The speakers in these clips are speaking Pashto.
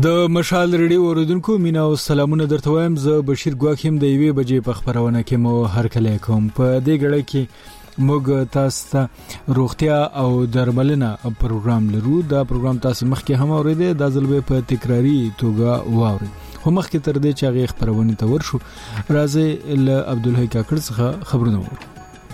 د مشال ریډیو اوریدونکو مینا او سلامونه درته وایم. زه بشیر ګواکیم د یوې بجې په خبرونه کې مو هرکلی کوم. په دې غړي کې موږ تاسو ته روغتیا او درملنه پروګرام لرو. دا پروګرام تاسو مخکې هم اوریدل، دا ځل به په تکراری توګه واورئ. خو مخکې تر دې چې هغه خبرونه ته ورشو، راځي ل عبدالحی کاکړ څخه خبرونه وکړو.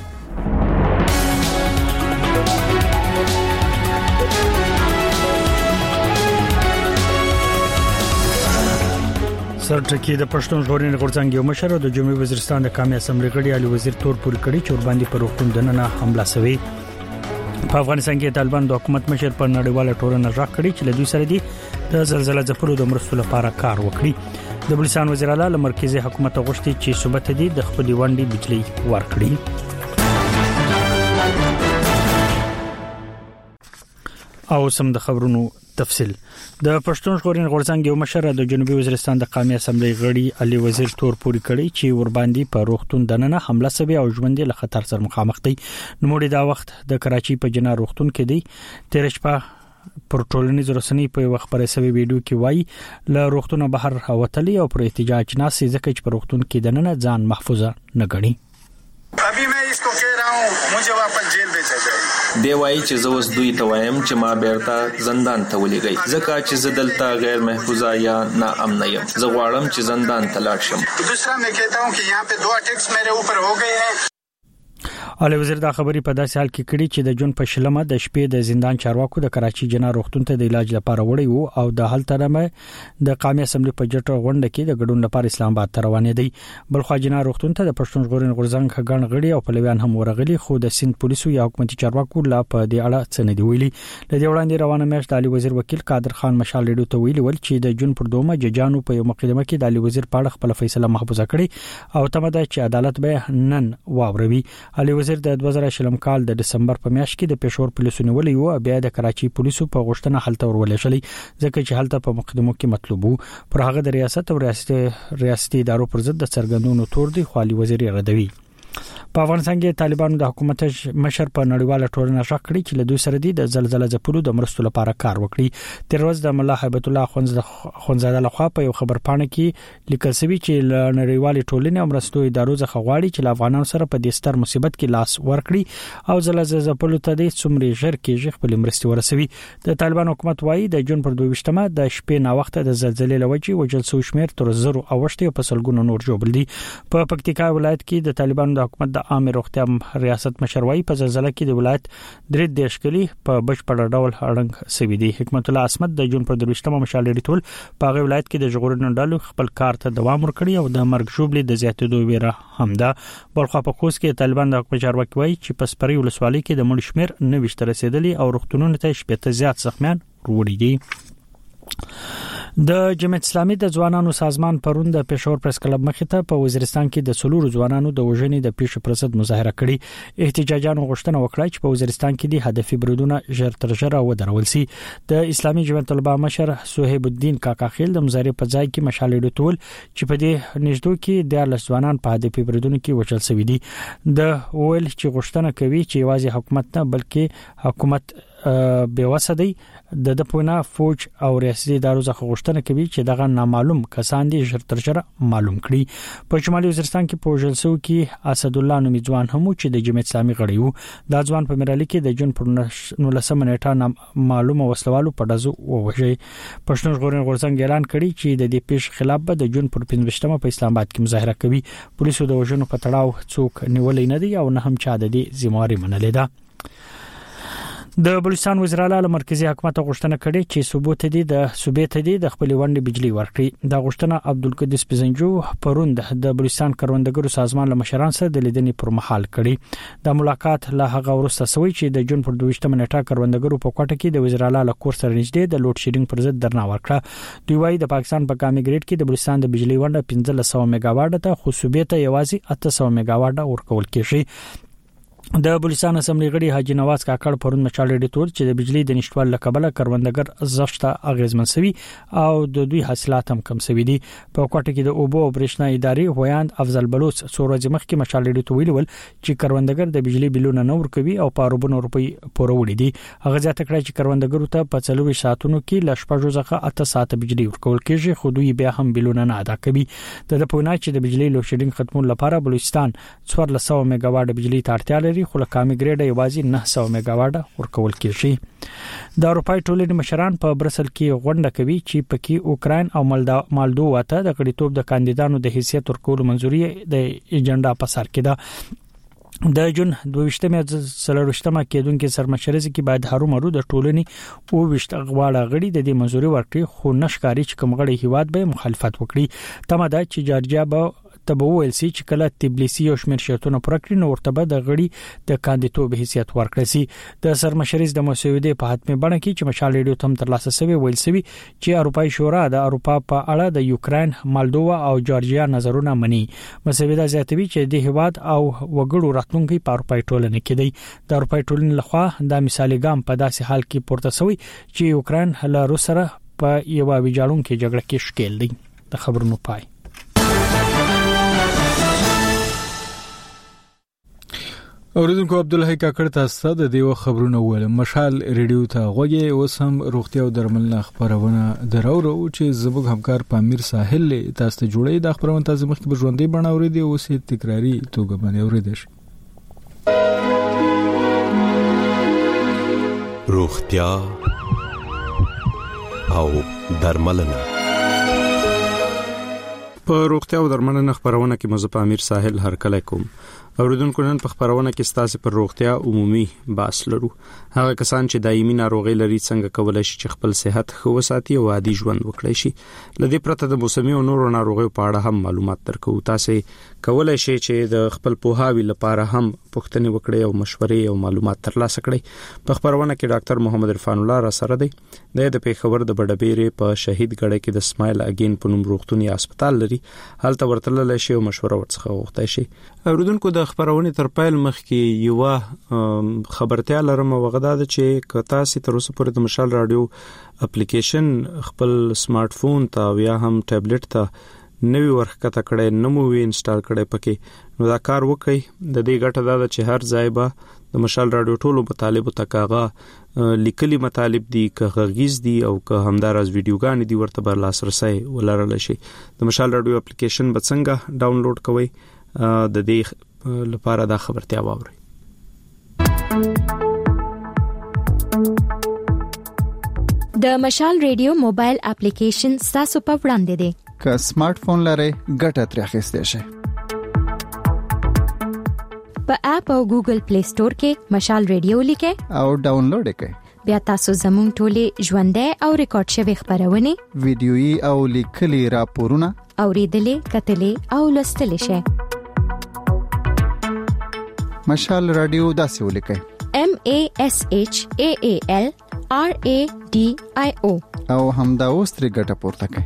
سرټکی د پښتون ژغورنې غورځنګ یو مشر د جمهوریت وزیرستان د قومي اسمبلی غړي علي وزیر تور پوري کړي چې ور باندې پر حکومت دننه حمله شوی. په افغانستان کې طالبان د حکومت مشر پر نړیواله ټولنه راغ کړي چې له دوی سره دي د زلزلې ځپلو د مرستو لپاره کار وکړي. د بلوچستان وزیر اعلی له مرکزی حکومت غوښتي چې صوبته دي د خپل ونډې بجلی ورکړي. او سم د خبرونو تفصیل. د پښتون ژغورنې غورځنګ یو مشر د جنوبي وزیرستان د قومي اسمبلی غړي علي وزیر تور پوري کړي چې ور باندې په روغتون دننه حمله شوی او ژوند له خطر سره مخامخ دي. نو دا وخت د کراچي په جنا روغتون کې دی. تیر شپه پر ټولنیز رسنۍ په وخت پر سوي ویډیو کې وایي له روغتونه بهر هوتلی او پر احتجاج ناسي ځکه چې په روغتون کې دننه ځان محفوظه نه ګڼي. ابھی میں اس کو کہہ رہا ہوں مجھے واپس جیل بھیجا جائے. دی وایي چې زه اوس دوی ته وایم چې ما بیرته زندان ته ولېږئ ځکه چې زه دلته غیر محفوظه یا ناامنه یم. زه غواړم چې زندان ته لاړ شم. دوسرا میں کہتا ہوں کہ یہاں پہ 2 اٹیکس میرے اوپر ہو گئے ہیں. علي وزیر دا خبري په داسې حال کې کړي چې د جون په شلمه د شپې د زندان چارواکو د کراچي جنا روغتون ته د علاج لپاره وړي وو او د حل ترمه د قومي اسمبلی په جټه غونډه کې د ګډون لپاره اسلام آباد ته روان دي. بلخو جنا روغتون ته د پښتون ژغورنې غورځنګ غړن غړي او پلویان هم ورغلي، خو د سند پولیسو یا حکومتي چارواکو لا په دې اړه څه نه دی ویلي. د دې وړاندې روانه میاشت د علي وزیر وکیل قادر خان مشال ریډیو ته ویلي ول چې د جون پر دومه ججانو په یو مقدمه کې د علي وزیر په اړه خپل فیصله محفوظه کړي او تمه ده چې عدالت به نن واوروي. علي وزیر د 2000 کال د دسمبر په میاشت کې د پېښور پولیسو نیولې وو، بیا د کراچي پولیسو په غوښتنه حالت ورولې شلې ځکه چې حالت په مقدمو کې مطلوب وو. پر هغه د ریاست او ریاستي ادارو پر ضد د څرګندونو تور دی خو علي وزیر ردوي. په افغانستان کې طالبانو د حکومت مشر په نړیواله ټولنه راغ کړي چې له دوی سره دي د زلزلې ځپلو د مرستو لپاره کار وکړي. تیر ورځ د مولا هیبت الله خونزاده لخوا په یو خبر پاڼه کې لیکل شوی چې له نړیوالې ټولنې او مرستو ادارو څخه غواړي چې افغانانو سره په دې ستر مصیبت کې لاس ورکړي او زلزلې ځپلو ته د څومره ژر کې خپل مرستې ورسوي. د طالبان حکومت وایي د جون پر 22مه د شپې نا وخت د زلزلې لوجې وجل سو شمیر تر 0 اوښتي په سلګونو نور جوړ دي. په پکتیکا ولایت کې د طالبانو د حکومت د عام روغتیا ریاست مشروي په زلزلہ کې د ولایت درې دیشکلي په بشپړ ډول اړنګ سوي دي. حکمت الله اسمت د جون پر 22مه مشال ریټول په هغه ولایت کې د ژغورنې ډلو خپل کار ته دوام ورکړي او د مرګ ژوبلې د زیاتېدو ویره هم ده. بلخو په خوست کې طالبان د حکومت چارواکي وایي چې په سپری ولسوالۍ کې د مړ شمیر 90 رسیدلی او روغتونونو ته شپږ زیات زخمیان وروړي دي. د جمعیت اسلامي د ځوانانو سازمان پرون د پېښور پریس کلب مخې ته په وزیرستان کې د سلور ځوانانو د وژنې د پیښو پر ضد مظاهره کړې. احتجاجانو غوښتنه وکړه چې په وزیرستان کې د هدفي بریدونه ژر تر ژره ودرول شي. د اسلامي جمعیت طلبه مشر صہیب الدین کاکاخیل د مظاهره په ځای کې مشال ډټول چې په دې نږدې کې د ځوانان په هدفي بریدونو کې وژل شوی دي. د ویل چې غوښتنه کوي چې یوازې حکومت نه بلکې حکومت بیوسه دی د پونا فوج او ریاستي ادارو څخه غوښتنه کوي چې دغه نامعلوم کسان دي ژر تر ژره معلوم کړي. په شمالي وزیرستان کې په وژل کې اسد الله نومي ځوان هم چې د جمعیت اسلامي غړی وو. دا ځوان په مرالي کې د جون پر 19 نیټه معلومه وسلوالو په دزو ووژي. پښتون ژغورنې غورځنګ اعلان کړي چې د دې پیښ خلاف به د جون پر 15مه په اسلام آباد کې مظاهره کوي. پولیسو د وژنو په تړاو څوک نیولې نه دي او نه هم چا د دې ذمہواری منلې ده. د بلوچستان وزیر اعلی مرکزی حکومت غوښتنه کړې چې ثبوت دي د صوبې دي د خپل ونډې بجلی ورکړي. دا غوښتنه عبدالقدس پزنجو پروند د بلوچستان کروندګرو سازمان له مشرانو سره د لیدنې پر مهال کړي. د ملاقات له هغه وروسته سوي چې د جون پر 22مه نیټه کروندګرو په کوټه کې د وزیر اعلی له کور سره نږدې د لوډ شیډینګ پر ضد درنه ورکړه. دوی وايي د پاکستان په کامي ګریډ کې د بلوچستان د بجلی ونډه 1500 میگاواټ ته خو صوبې ته یوازې 800 میگاواټ ورکول کیږي. د بلوچستان اسمبلی غړي حاجی نواز کاکړ پرون مشال ریډیټور چې د بجلی د نشټوال لکبله کروندګر زفشته اغیزمن سوي او د دوی حاصلات هم کم سوي دي په کوټه کې د اوبو او برېښنا ادارې هویاند افضل بلوچ سورج مخ کې مشال ریډیټور ویلول چې کروندګر د بجلی بلونه نور کوي او په اربونو روپی پورولې دي هغه ځکه چې کروندګرو ته په 40 ساعتونو کې لشپږ ځخه 8 ساعت بجلی ورکول کېږي خو دوی بیا هم بلونه نه ادا کوي د پونا چې د بجلی لوډشیډینګ ختمول لپاره بلوچستان 1400 میگاواټ بجلی ته اړتیا لري خو لکامي ګریډ یوازې 900 میگاواټ ورکول کېږي د اروپای ټولنې مشران په برسل کې غونډه کوي چې پکې اوکراین او مالدووا ته د غړیتوب د کاندیدانو د حیثیت ورکول منځوري د ایجنډا په سر کې ده د جون 22مه سلوشتمه کېدونکو سرمشرزي کې باید هرومرو د ټولنې او وشت غواړه غړي د دې منځوري ورکړي خو نشکاري چې کوم غړي هیواد به مخالفت وکړي تمه ده چې جارجیا به تبوول سي چې کله تبلیسي او شمیر شرطونه پرکړي نو ورته به د غړي د کاندیدوب حیثیت ورکړي سي د سرمشرز د مسودې په حتمي بڼه کې چې مشال ریډیو تم تر لاسه سوي ویل سوي چې اروپای شورا د اروپا په اړه د یوکرين مالدووا او جارجیا نظرونه مني مسودې زیاتوي چې د هیواد او وګړو راتلونکي په اروپای ټولنه کې دی د اروپای ټولنې لخوا د مثالي ګام په داسې حال کې پورته شوی چې یوکرين له روس سره په یو ویجاړونکو جګړه کې شکیل دی د خبرونو پای اوریدونکو عبدالحی کاکړ تاسو د دیو خبرونه ول مشال ریډیو ته غوږی وسم روغتیا او درملنه خبرونه درورو چې زموږ همکار پامیر ساحل تاسو ته جوړی د خبرونه تاسو مخکې بژوندې بڼه اوریدي او سي تکراری توګه باندې اوریدل روغتیا او درملنه په روغتیا او درملنه خبرونه کې مزه پامیر ساحل هر کله کوم اوریدونکو نن په خبرونه کې ستاسو پر روغتیا عمومي باس لرو هغه کسان چې دایمي ناروغي لري څنګه کولای شي چې خپل صحت ښه وساتي او عادي ژوند وکړي شي لدې پرته د موسمي او نورو ناروغیو په اړه هم معلومات درکو تاسو کولای شي چې د خپل پوهاوی لپاره هم پوښتنې وکړي او مشورې او معلومات ترلاسه کړئ په خبرونه کې ډاکټر محمد عرفان الله را سره دی د پیښور د بډبېرې په شهید ګړې کې د سمایل اگین په نوم روغتونی هسپتال لري هلته ورتلل شي او مشوره ورڅخه غوښتای شي اوریدونکو د خبرونه تر پیل مخکې یو خبرتیا لرم وغدا د چې کتا سي تر اوسه پورې د مشال رادیو اپلیکیشن خپل سمارټ فون ته یا هم ټابلیټ ته نوی ورخکته کړي نمو وی انسټال کړي پکې نو دا کار وکي د دې ګټه دا چې هر ځای به د مشال رادیو ټولو مطالب تکاغه لیکلي مطالب دي که غږیز دي او که همدارز ویډیوګان دي ورته بر لاسرسي ولرل شي د مشال رادیو اپلیکیشن به څنګه ډاونلوډ کوئ د دې لپاره دا خبرتیا واوري د مشال ریډیو موبایل اپلیکیشن تاسو په وړاندې دی که سمارټ فون لرئ ګټه ترې اخیستئ شئ په اپ او ګوګل پلی سٹور کې مشال ریډیو لیکئ او ډاونلوډ کړئ بیا تاسو زموږ ټولې ژوندۍ او ریکارډ شوی خبرونه ویډیويي او لیکلي راپورونه اوریدلې کتلې او لوستلې شئ مشال رادیو داسې ولیکئ MASHAAL RADIO او همدا اوس ترې ګټه پورته کړئ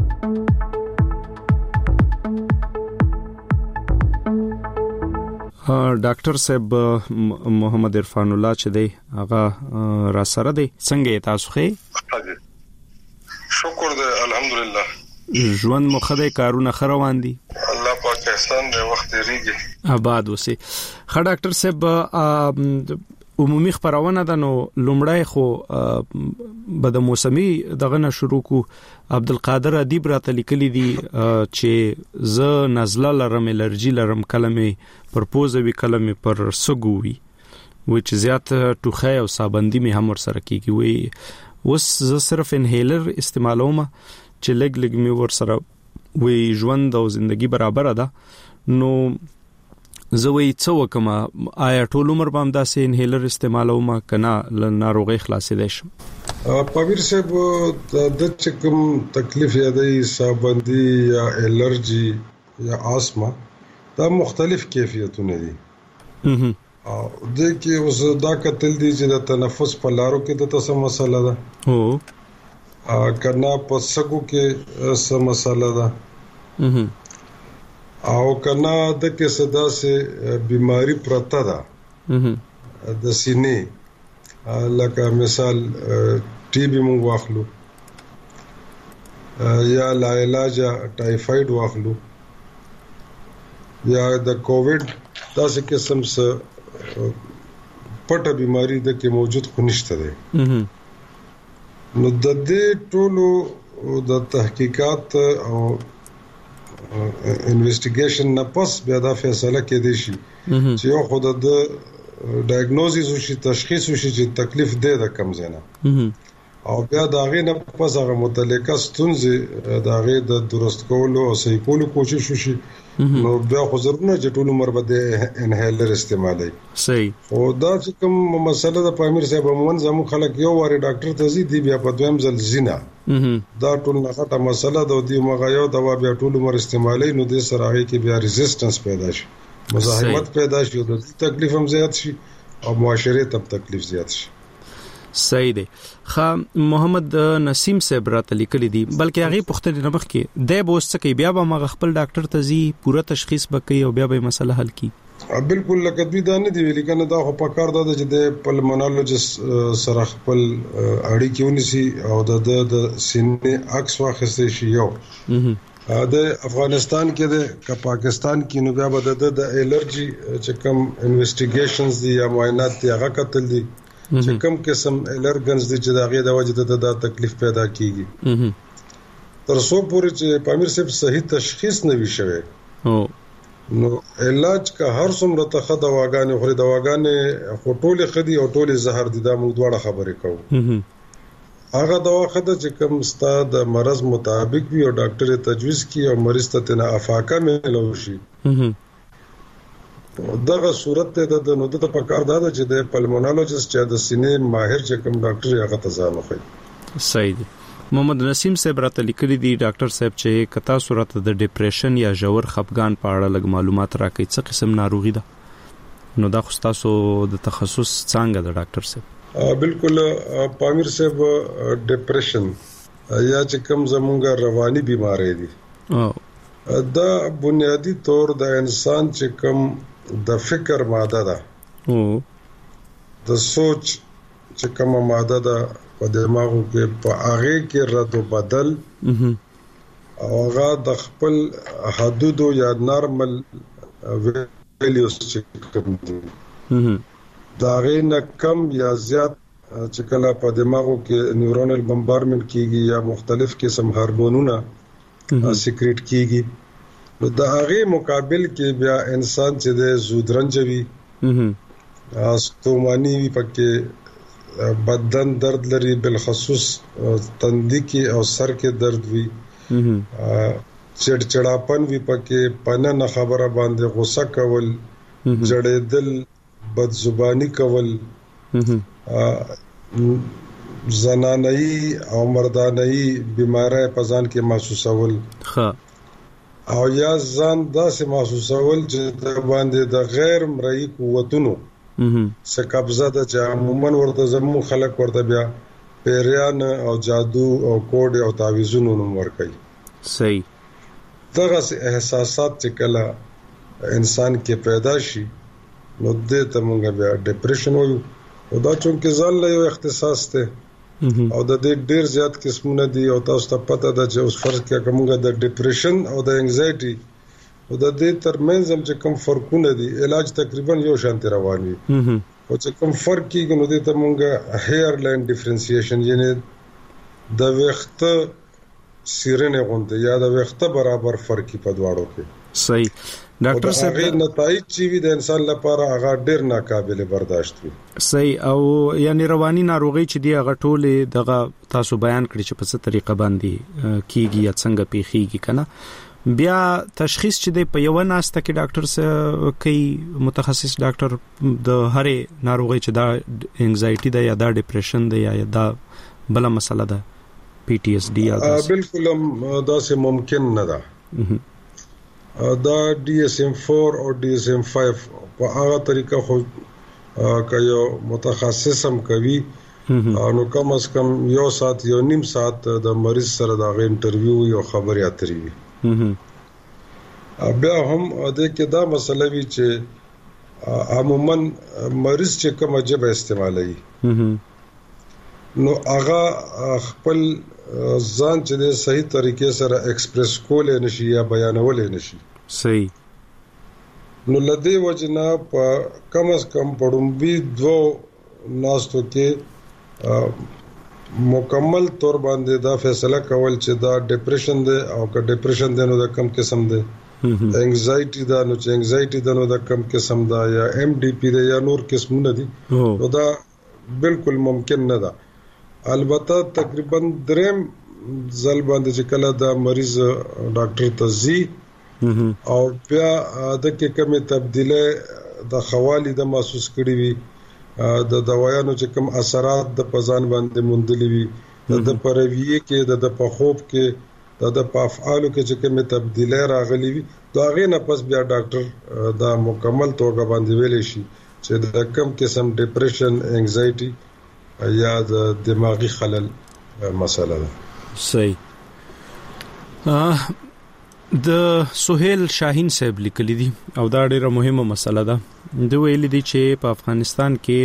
ډاکټر صاحب محمد عرفان الله چې دی هغه را سره دی څنګه تاسو ښه شکر دې الحمدلله ژوند مخده کارونه خروان دي الله پاک احسان دې وخت ریږي آباد وسی خا ډاکټر صاحب عمومي خبرونه ده نو لومړی خو به د موسمي دغه نه شروع کو عبدالقادر ادیب راته لیکلي دي چې ز نزله لرم الرجی لرم کلمې پر پوزوي کلمې پر سګوي چې زیات ټوخه او سابندي می هم ور سره کیږي وي وس ز صرف انهیلر استعمالوم چې لګ می ور سره وي ژوند او ژوندۍ برابر ده نو زوی څو کما آیا ټول عمر باندې داسې انهیلر استعمالوم کنا ناروغي خلاصې دي شم پامیر صاحب د چکم تکلیف یادای سابندی یا الرجی یا آسما دا مختلف کیفیتونه دي او د کې اوس دا کتل دي چې د تنفس په لارو کې د تاسو مسله ده او کنا په سګو کې څه مسله ده او کنا د کې صدا سے بیماری پرتا ده د سینې لکه مثال ټي بي مونږ واخلو یا لا علاج ټایفاید واخلو یا د کووډ داسې قسم څه پټه بیماری د کې موجود خو نشته ده. نو د دې ټولو د تحقیقات او انویسټیګیشن نه پس بیا دا فیصله کېدی شي چې یو خود د ډایګنوزیس وشي، تشخیص وشي چې تکلیف دی د کم ځای نه، او بیا دا غي نه پس هغه متعلقه ستونزې دا غي د درست کولو او صحیح کولو کوشش وشي. نو بیا خو ضروري چې ټول عمر به د انهیلر استعمالي. صحیح. او دا چې کوم مسله د پامیر صاحب عموما زمو خلک یو واره ډاکټر ته زی دی بیا په دویم ځل زینا دا ټول نه غټه مسله د دې مغایو دوا بیا ټول عمر استعمالي، نو د سره کې بیا ریزिस्टेंस پیدا شي، مزاحمت پیدا شي، د تکلیف هم زیات شي او معاشره ته تکلیف زیات شي. صحیح دی. محمد نسیم صاحب راته لیکلي دي بلکې هغه پوښتنه نه مخ کې د بوس څخه بیا به ما خپل ډاکټر ته زی پوره تشخیص وکړي او بیا به مسله حل کړي. بالکل لکه دوی دا نه دی ویل کنه دا خو پکار ده چې د پلمونالوجست سره خپل اړیکې ونیسي او د سینې عکس واخیستي شي. یو د افغانستان کې د پاکستان کې نو بیا به د الرجی چې کوم انویسټیګیشنز دي یا معاینات دي هغه کتل دي چې کوم قسم الرجنز دي چې داغه د وجه د تکلیف پیدا کیږي تر څو پورې چې پامیر صاحب صحیح تشخیص نه وي شوی نو علاج کا هر څومره ته دواګانې خوري دواګانې خټولې خدي او ټولې زهر دي دا موږ دواړه خبرې کوو. هغه دوا خده چې کوم ستاسو د مرز مطابق وي او ډاکټر تجویز کوي او مریض ته نه افاقه ملو شي. دغه صورت ته د نو د پکار دا چې د پلمونالوجست چې د سینې ماهر چې کوم ډاکټر هغه تزانو کوي. صحیح دی. محمد نسیم صاحب راته لیکلي دي ډاکټر صاحب چې کتا صورت د ډیپریشن یا ژور خفګان په اړه لږ معلومات راکړي څه قسم ناروغي ده نو دا خو تاسو د تخصص څنګه د ډاکټر صاحب؟ بالکل پامیر صاحب ډیپریشن یا چې کوم زمونږه رواني بیماری دي دا بنیادی طور د انسان چې کوم د فکر ماده ده د سوچ چې کوم ماده ده په دماغو کې په هغه کې رد او بدل او هغه د خپل حدود یا نارمل ویلیوز چې کوم دي دا غینه کم یا زیات چې کله په دماغو کې نیورونل بمبارمنت کیږي یا مختلف قسم هورمونونه سیکریټ کیږي نو دا هغه مقابل کې بیا انسان چې د زودرنجوي استومانی وی پکې بدن درد لري بالخصوص تندې کې او سر کې درد وي چړچړاپن وی پکې پنه نه خبره باندې غوسه کول جړېدل بد زبانی کول زنانه‌ای او مردانه‌ای بیماری په ځان کې محسوسول او یا ځان داسې محسوسول چې د باندې د غیر مرئی قوتونو څخه قبضه ده چې عموما ورته زمو خلک ورته بیا پیریان او جادو او کوډ او تعویذونو نوم ورکړي. صحیح. دغه احساسات چې کله انسان کې پیدا شي نو دې ته موږ بیا ډیپریشن وایو او دا چونکه ځان له یو اختصاص ته او د دې ډیر زیات قسمونه دي او تاسو ته پته ده چې اوس فرض کې کومه د ډیپریشن او د انزایټي او د دې ترمنځ هم چې کوم فرقونه دي علاج تقریبا یو شان روان وي او چې کوم فرق کیږي نو دې ته موږ هیر لاین ډیفرنسییشن یعنی د وخت سیرنه غونډه یا د وخت برابر فرق په دواړو کې. صحیح. ډاکټر صاحب نتایج چې وي د انسان لپاره هغه ډیر ناقابل برداشت وي. صحیح. او یعنی رواني ناروغي چې دی هغه ټوله دغه تاسو بیان کړی چې په څه طریقه باندې کیږي یا څنګه پیخیږي کنه بیا تشخیص چې دی په یو ناسته کې ډاکټر سره کوي متخصص ډاکټر د هرې ناروغي چې دا انزایټي ده یا دا ډیپریشن ده یا دا بل مسله ده PTSD یا بالکل دا سه ممکن نه ده. دا DSM-4 او DSM-5 په هغه طریقه خو کایو متخصص هم کوي نو کم از کم یو ساعت یو نیم ساعت د مریض سره دا غي انټرویو یو خبري اترې وي. بیا هم د کې دا مسله وی چې عموما مریض چې کوم جبه استعمالوي نو هغه خپل ځان چې د صحیح طریقې سره ایکسپریس کول نشي یا بیانول نشي صحیح نو لدی وجنا په کم از کم پړومبي دو ناستو کې مکمل طور باندې دا فیصله کول چې دا ډیپریشن دی او که ډیپریشن دی نو دا کم قسم دی انگزایټي دا نو چې انگزایټي دا نو دا کم قسم دا یا ام ډي پی دی یا نور قسمونه دي نو دا بالکل ممکن نه ده البته تقریبا دریم ځل باندې چې کله دا مریض ډاکټر ته ځي او بیا د کې کومه تبدیله د خوالي د محسوس کړي وي د دوايانو چې کوم اثرات د پزان باندې مندلي وي د پرویه کې د پخوب کې د افعالو کې چې کومه تبدیله راغلي وي دا غي نه پس بیا ډاکټر دا مکمل توګه باندې ویل شي چې د کم قسم ډیپریشن انگزایټي یا د دماغي خلل مسله ده صحیح د سہیل شاهین صاحب لیکلی دي او دا ډیره مهمه مسله ده د ویل دي چې په افغانستان کې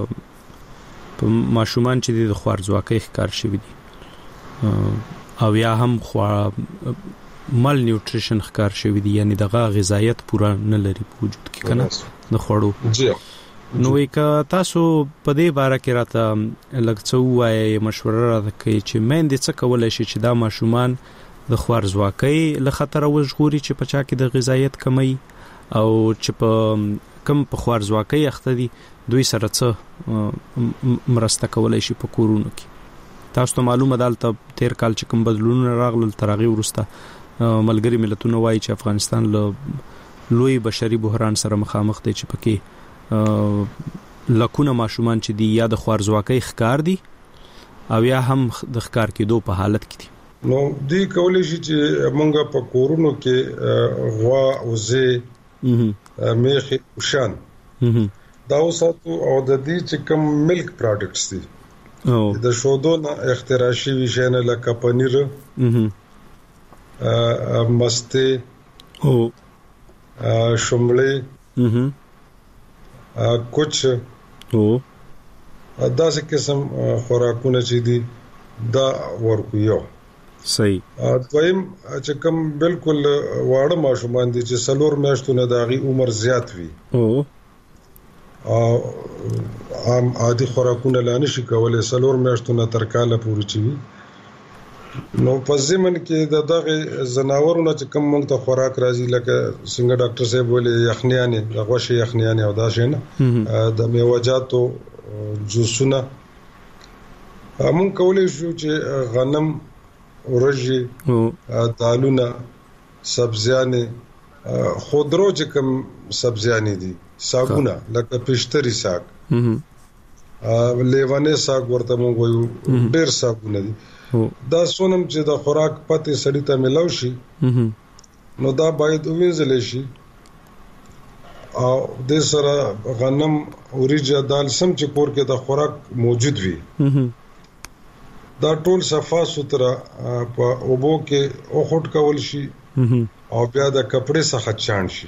ماشومان چې د خوارځواکۍ ښکار شوی دي او یا هم مال نیوټریشن ښکار شوی دي یعنی دغه غذایت پوره نه لري په وجود کې کنه د خوړو نو یک تاسو په دې باره کې راته لږ څه وایي مشوره راکړئ چې مېندې څه کولای شي چې دا ماشومان د خوارځواکۍ له خطر وژغوري چې په چا کې د غذایت کمی او چې په کم په خوارځواکۍ اخته دي دوی سره څه مرسته کولای شي په کورونو کې تاسو ته معلومه ده چې تیر کال چې کوم بدلونونه راغلل ترغه ورسته ملګری ملتونه وایي چې افغانستان له لوی بشري بحران سره مخامخ دی چې پکې لکونه ماشومان چې دی یا د خوارځواکۍ ښکار دي او یا هم د ښکار کېدو په حالت کې دي نو دی کولای شي چې مونږ په کورونو کې غوا وزې میخي وشان دا وساتو او د دې چې کوم ملک پروډکټس دي د شودو نه اختراع شوي شنه لکه پنیر مسته او شملې کچھ او دا څه قسم خوراکونه چې دي دا ورکو یو صحیح دویم چې کوم بالکل واړه ماشومان دي چې سلور میاشتونه داغي عمر زیات وي او عام عادي خوراکونه لانه شي کولای سلور میاشتونه تر کاله پورې چي نو په زمن کې دغه زناورونه چې کوم مونږ ته خوراک راځي لکه څنګه ډاکټر صاحب ویلي یخنیانه د غوښې یخنیانه او دا شنه د میوجاتو جوسونه مونږ کولای شو چې غنم ورجی دالونه سبزیانه خودرو چې کوم سبزیانه دي ساګونه لکه پښتري ساګ لیوانه ساګ ورته مونږ وایو ډېر ساګونه دي دا سونم چې د خوراک پته سړی ته ملاوي شي نو دا باید وینځل شي او د سره غنم اوریجا دال سم چې کور کې د خوراک موجود وي دا ټول صفا سوتره په اوبو کې او خټ کول شي او بیا د کپڑے څخه چان شي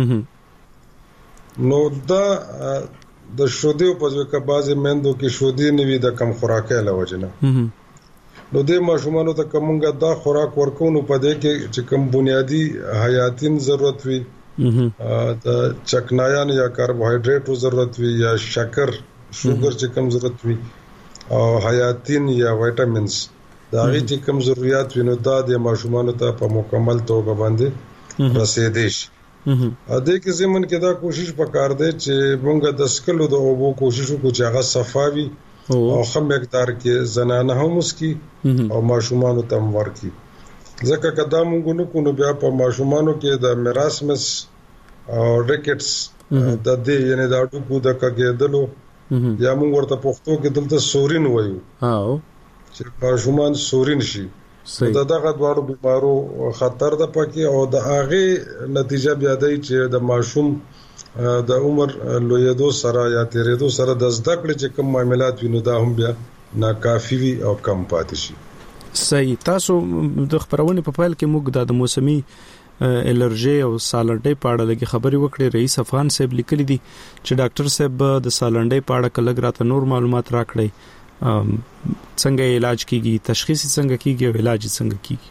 نو دا د شودې په ځکه که بعضی مندو کې شودې نوي د کم خوراکه لوجنه نو د ماشومانو ته کومګه دا خوراک ورکونو په دې کې چې کوم بنیادی حیاتین ضرورت وي د چکنایان یا کاربوهایډریټو ضرورت وي یا شکر شوګر چې کوم ضرورت وي او حیاتین یا وټامینز دا غي چې کوم ضرورت وي نو دا د ماشومانو ته په مکمل توګه باندې رسیدي شي ا دې کې زمون کې دا کوشش وکړ دې چې مونږ د سکلو د اوبو کوشش وکړو چې هغه صفاوي او خم مقدار کې زنانه هم مسکی او ماشومانو تم ورکی ځکه کدا مونږ نو کو نو بیا په ماشومانو کې د میراسمس او ریکټس د دې یعنی دا ټکو د کګېدلو یا مونږ ورته پښتو کې دلته سورین وایو چې ماشومان سورین شي دا دغه دوړو بیمارو خطر ده پکې او د هغه نتیجه بیا دی چې د ماشوم د عمر لویدو سره یا تیرېدو سره د زده کړې چې کوم معاملات وینو دا هم بیا ناکافي وي او کم پاتې شي صحیح تاسو د خبرونه په پیل کې موږ د موسمي الرجي او سالنډي په اړه لګي خبري وکړي. رئیس افغان صاحب لیکلي دي چې ډاکټر صاحب د سالنډي په اړه کله راته نور معلومات راکړي، څنګه علاج کیږي، تشخیص څنګه کیږي او علاج څنګه کیږي.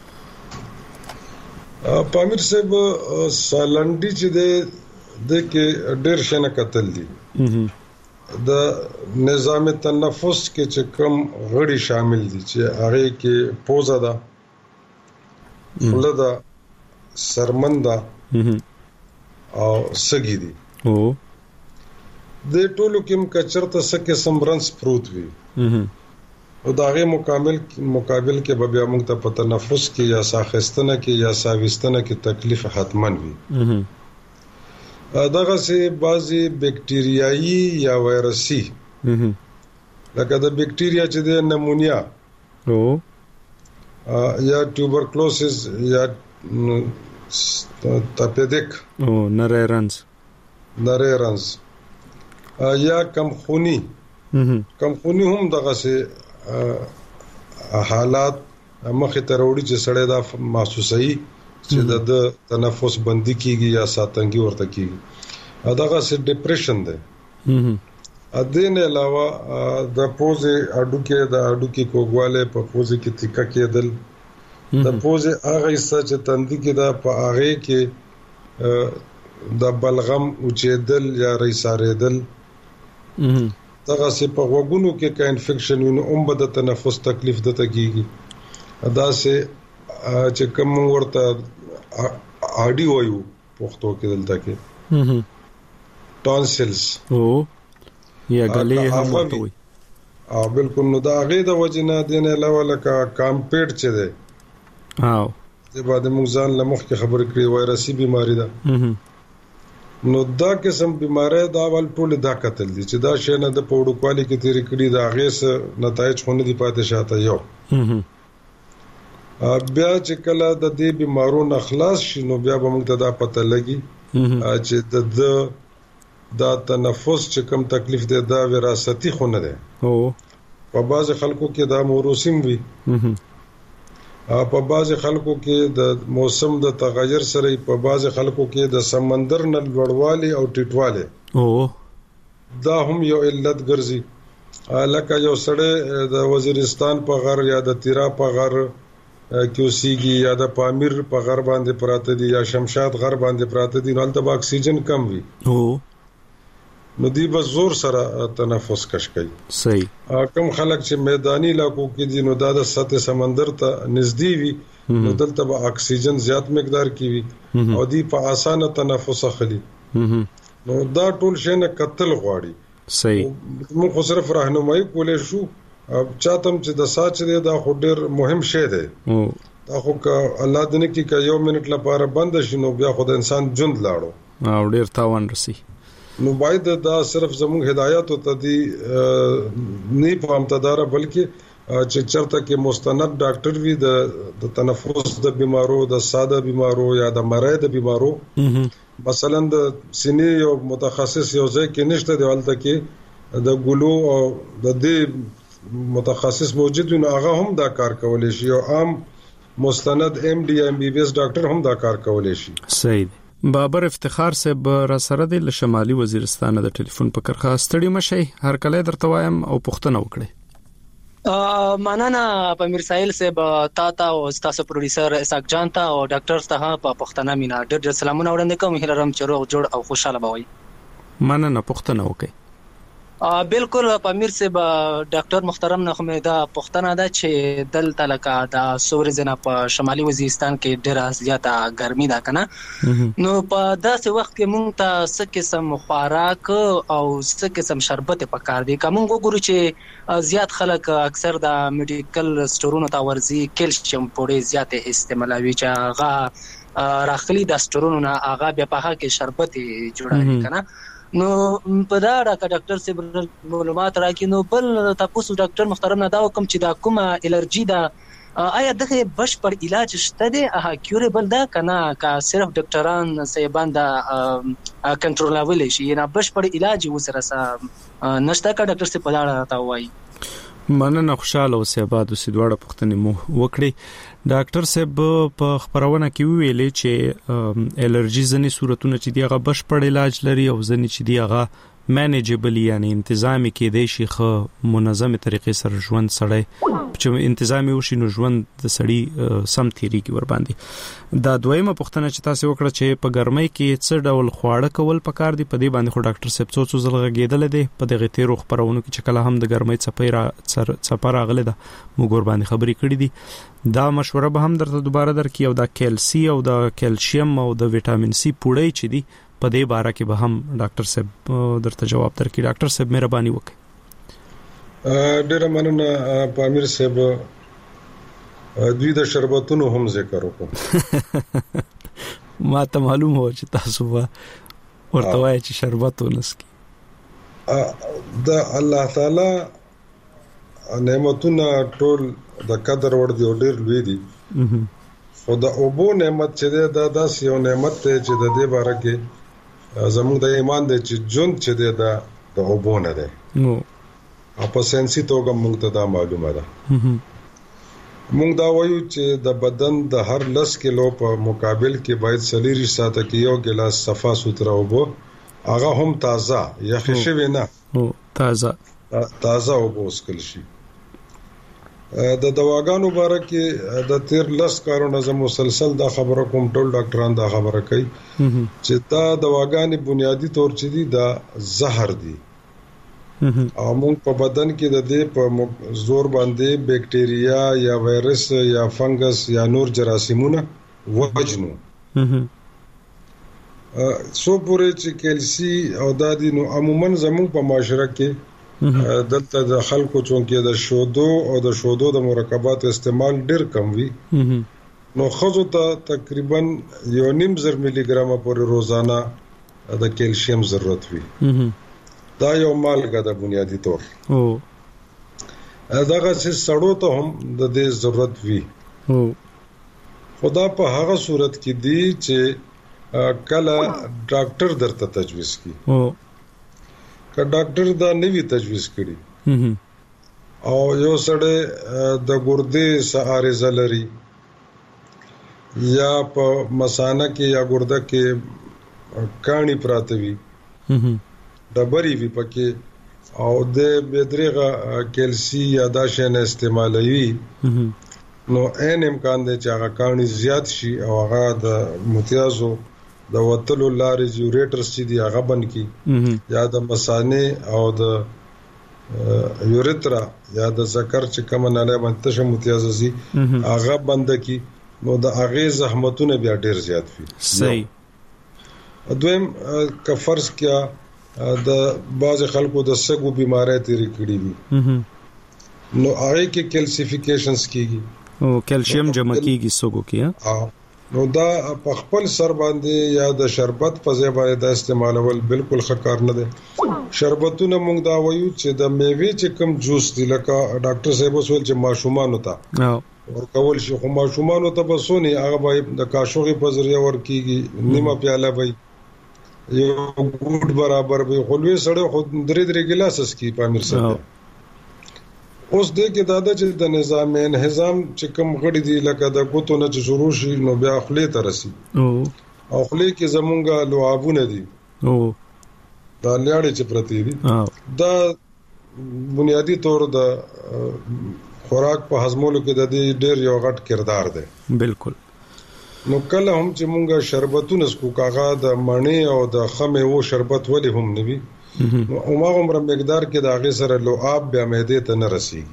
پامیر صاحب سالنډي چې د کې ډېر شنه قتل دي. د نظام تنفس کې چې کم غړي شامل دي چې هغه کې پوزه ده، خوله ده، سرمن ده او سږي دي. د ټولو کې مکچرته سکه سمبرنس پروت وي او داغه مقابل کې به بیا موږ ته په تنفس کې یا ساخستنه کې یا ساويستنه کې تکلیف حتمن وي. دغه سي بعضي بکټریايي یا وایرسي لکه د بکټریا چې د نمونیا یا ټوبرکلوسس یا تاپیدک نریرنز یا کمخونی هم دغه سي حالات مخه تروړي چې سړی دا محسوسي چې د تنفس بندي کیږي یا ساتنګي ورته کیږي. دغه سي ډیپریشن ده. دین علاوه د پوزې اډوکي کوګواله په پوزې کې تیکا کېدل، د پوزې هغه حصہ چې تندې کې دا په هغه کې د بلغم اوچېدل یا ریساریدل، دغه سي په وګونو کې کا انفیکشن وي نو به د تنفس تکلیف دته کیږي. دا سي چې کوم ورته اډي وایو پښتو کې دلته کې ټانسلز یا غلې هم ورته وي. بالکل. نو دا هغه د وجنه دینه علاوه لکه کامپیټ چې ده چې بعد موږ ځان لمخ کې خبر کړی وایرسي بيماري ده. نو دا قسم بيماري دا ول ټول دا قتل دي چې دا شي نه د پوډو کوالی کې تیری کړی دا هغه څه نتایج خونه دي پاتې شاته یو. بیا چې کله د دې بیمارو نه خلاص شي نو بیا به موږ ته دا پته لګي چې د تنفس چې کم تکلیف دی دا وراثتي خونه ده. په بعض خلکو کې دا موروثیم وي، په بعض خلکو کې د موسم د تغیر سره، په بعض خلکو کې د سمندر نه لوړوالی او ټیټوالی دا هم یو علت ګرځي. لکه یو سړی د وزیرستان په غر یا د تیرا په غر کیوسیږي یا د پامیر په غر باندې پراته دي یا شمشاد غر باندې پراته دي، نو هلته به اکسیجن کم وي نو دی به زور سره تنفس کش کوي. صحیح. کم خلک چې میدانی علاقو کې دي نو دا د سطح سمندر ته نږدې وي نو دلته به اکسیجن زیات مقدار کې وي او دی په اسانه تنفس اخلي. نو دا ټول شی نه قتل غواړي. صحیح. موږ خو صرف راهنمایي کولای شو. چاتم چې د ساتھ دی دا خو ډیر مهم شی دی. دا خو که الله دې نه کې یو منټ لپاره بند شي نو بیا خو د انسان ژوند لاړو او ډیر تاوان رسی. نو باید دا صرف زموږ هدایت او تدی نه پامتدار بلکې چې چرته کې مستند ډاکټر وي د تنفس د بیمارو، د ساده بیمارو یا د مرۍ د بیمارو، مثلا د سینې یو متخصص یو ځای کې نشته دی ولته کې د ګلو او د دې متخصص موجود وي نو هغه هم دا کار کولای شي او عام مستند ام ډي ام بي بي اس ډاکټر هم دا کار کولای شي. صحیح. بابر افتخار صاحب را سره د شمالي وزیرستان د ټلیفون په کرخه ستړي مشي هر کله درته وایم او پوښتنه وکړي. مننه پامیر سایل صاحب تا او تاسو پروډوسر اسحاق جان ته او ډاکټر ته په پښتنه مینا ډېر سلامونه وړاندې کوم. هیلرم چې روغ جوړ او خوشاله بوي. مننه. پوښتنه وکړي. بالکل پامیر صاحب ډاکټر محترم نه خو دا پښتنه ده چې دلته لکه د سورزنه په شمالي وزیرستان کې ډېره زیاته ګرمي ده کنه، نو په داسې وخت کې مونږ ته څه قسم خوراک او څه قسم شربت پکار دي. کوم وګورو چې زیات خلک اکثر د میډیکل سټورونو ته ورځي کیلشیم پوډي زیاته استعمالوي چې هغه راخلي د سټورونو نه هغه بیا په هغه کې شربت جوړوي کنه. نو په دا ډاکټر سے معلومات راکې نو بل تاسو ډاکټر محترم نه دا کوم چې دا کومه الرجی دا آیا دغه بشپړ علاج شته دی کیوربل دا کنه کا صرف ډاکټران صاحبان دا کنټرولول شي نه بشپړ علاج وسره نشته کا ډاکټر سے پداړه تا وایي. مننه. خوشاله اوسې. بعد اوسې دواړه پښتنې مو وکړي. ډاکټر صاحب په خبرونه کې ویلې چې الرجی ځنې صورتونه چې دی هغه بشپړ علاج لري او ځنې چې دی هغه مانیجبل یعنی انتظامی کې دی شي خو منظمه طریقې سره ژوند سره چې انتظامی وشي نو ژوند د سړی سم تیری کې ور باندې دا دویمه پوښتنه چې تاسو وکړه چې په ګرمۍ کې څه ډول خواړه کول پکار دي په دې باندې خو ډاکټر صاحب څو ځله غږیدل دي په دغه تیرو خبرونو کې چې کله هم د ګرمۍ څپه راغله ده موږ ور باندې خبرې کړې دي دا مشوره به هم درته دوباره درکې او دا کیلسی او د کیلشیم او د وټامین سی پوړی چې دی په دې باره کې به هم ډاکټر صاحب درته جواب درکړي. ډاکټر صاحب مهرباني وکړئ. ډیره مننه پامیر صاحب. دوی د شربتونو هم ذکر وکړو. ما ته معلوم و چې تاسو ورته وایي چې شربت ونسکي. د الله تعالی نعمتونه ټول د قدر وړ دي او ډیر لوی دي. خو د اوبو نعمت چې دا داسې یو نعمت دی چې د دې باره کې زموږ د ایمان دی چې ژوند چې دی دا د اوبو نه دی. او په ساينسي توګه موږ ته دا معلومه ده. موږ دا وایو چې د بدن د هر 10 کیلو په مقابل کې باید 40 ساعته کې یو ګلاس صفا سوتره اوبو هغه هم تازه یخ شوی نه تازه اوبو وسکل شي. د دواګانو باره کې د تیر 10 کارونه زموږ مسلسل دا خبره کوم ټول ډاکټران دا خبره کوي چې دا دواګانې بنیادی طور چې دي دا زهر دي او موږ په بدن کې د دې په زور باندې بیکټیریا یا وایرس یا فنګس یا نور جراثیمونه وجنو سو پورې چې کیلسی او دادی نو عموما زموږ په معاشره کې دلته د خلکو چونکه د شودو او د شودو د مرکبات استعمال ډیر کم وي نو خزو ته تقریبا 1.5 ملي ګرام پر روزانه د کیلشیم ضرورت وي. دا یو مالګه د بنیادی طور دغه چې سړو ته هم د دې ضرورت وي. خدا په هغه صورت کې دی چې کله ډاکټر درته تجویز کوي که ډاکټر دا نوی تجویز کړي او یو سړی د ګردې سارزه لري یا په مثانه کې یا ګرده کې کانی پراته وي ډبري وي پکې او د بدرغه کیلسی یا دا شنه استعمالوي نو ان امکان دی چې هغه کانی زیات شي او هغه د متیازو د وتلو لارې یوریټرز چې دی هغه بند کی یا د مثانه او د یوریترا یا د ذکر چې کوم نه باندې متیازي هغه بند کی نو د هغه زحمتونه بیا ډیر زیات وي. صحیح. دویم که فرض کیا د بعض خلکو د سګو بیماری تیری کړی وي نو هغه کې کیلسیفیکیشنز کیږي او کیلشیم جمع کیږي سګو کې نو دا په خپل سر باندې یا د شربت په ځای باندې د استعمالول بالکل خکار نه دي. شربتونه موږ دا وایو چې د میوې چې کوم جوس دی لکه ډاکټر صاحب وسول چې ماشومان وتا او کول شي خو ماشومان وتا بسونی هغه به د کاشوغي په ذریعہ ورکیږي نیمه پیاله وي یو ګوډ برابر به خلوي سړی خو 3 ګلاس اسکی پامیر صاحب اوس دې کې دادا چې د نظام انهضام چې کوم غړي دي لکه د ګوتو نه چې شروع شي نو بیا خلې ته رسي او خلې کې زمونږه لعابونه دي دا لیاړې چې پرتی دي دا بنیادی طور د خوراک په هضمولو کې د دې ډېر یو غټ کردار دی. بالکل. نو کله هم چې مونږه شربتونه سکو کاغه د مڼې او د خمه وو شربت ولې هم نوي نو عمر مقدار کې د هغه سره لعاب بیا معده ته نه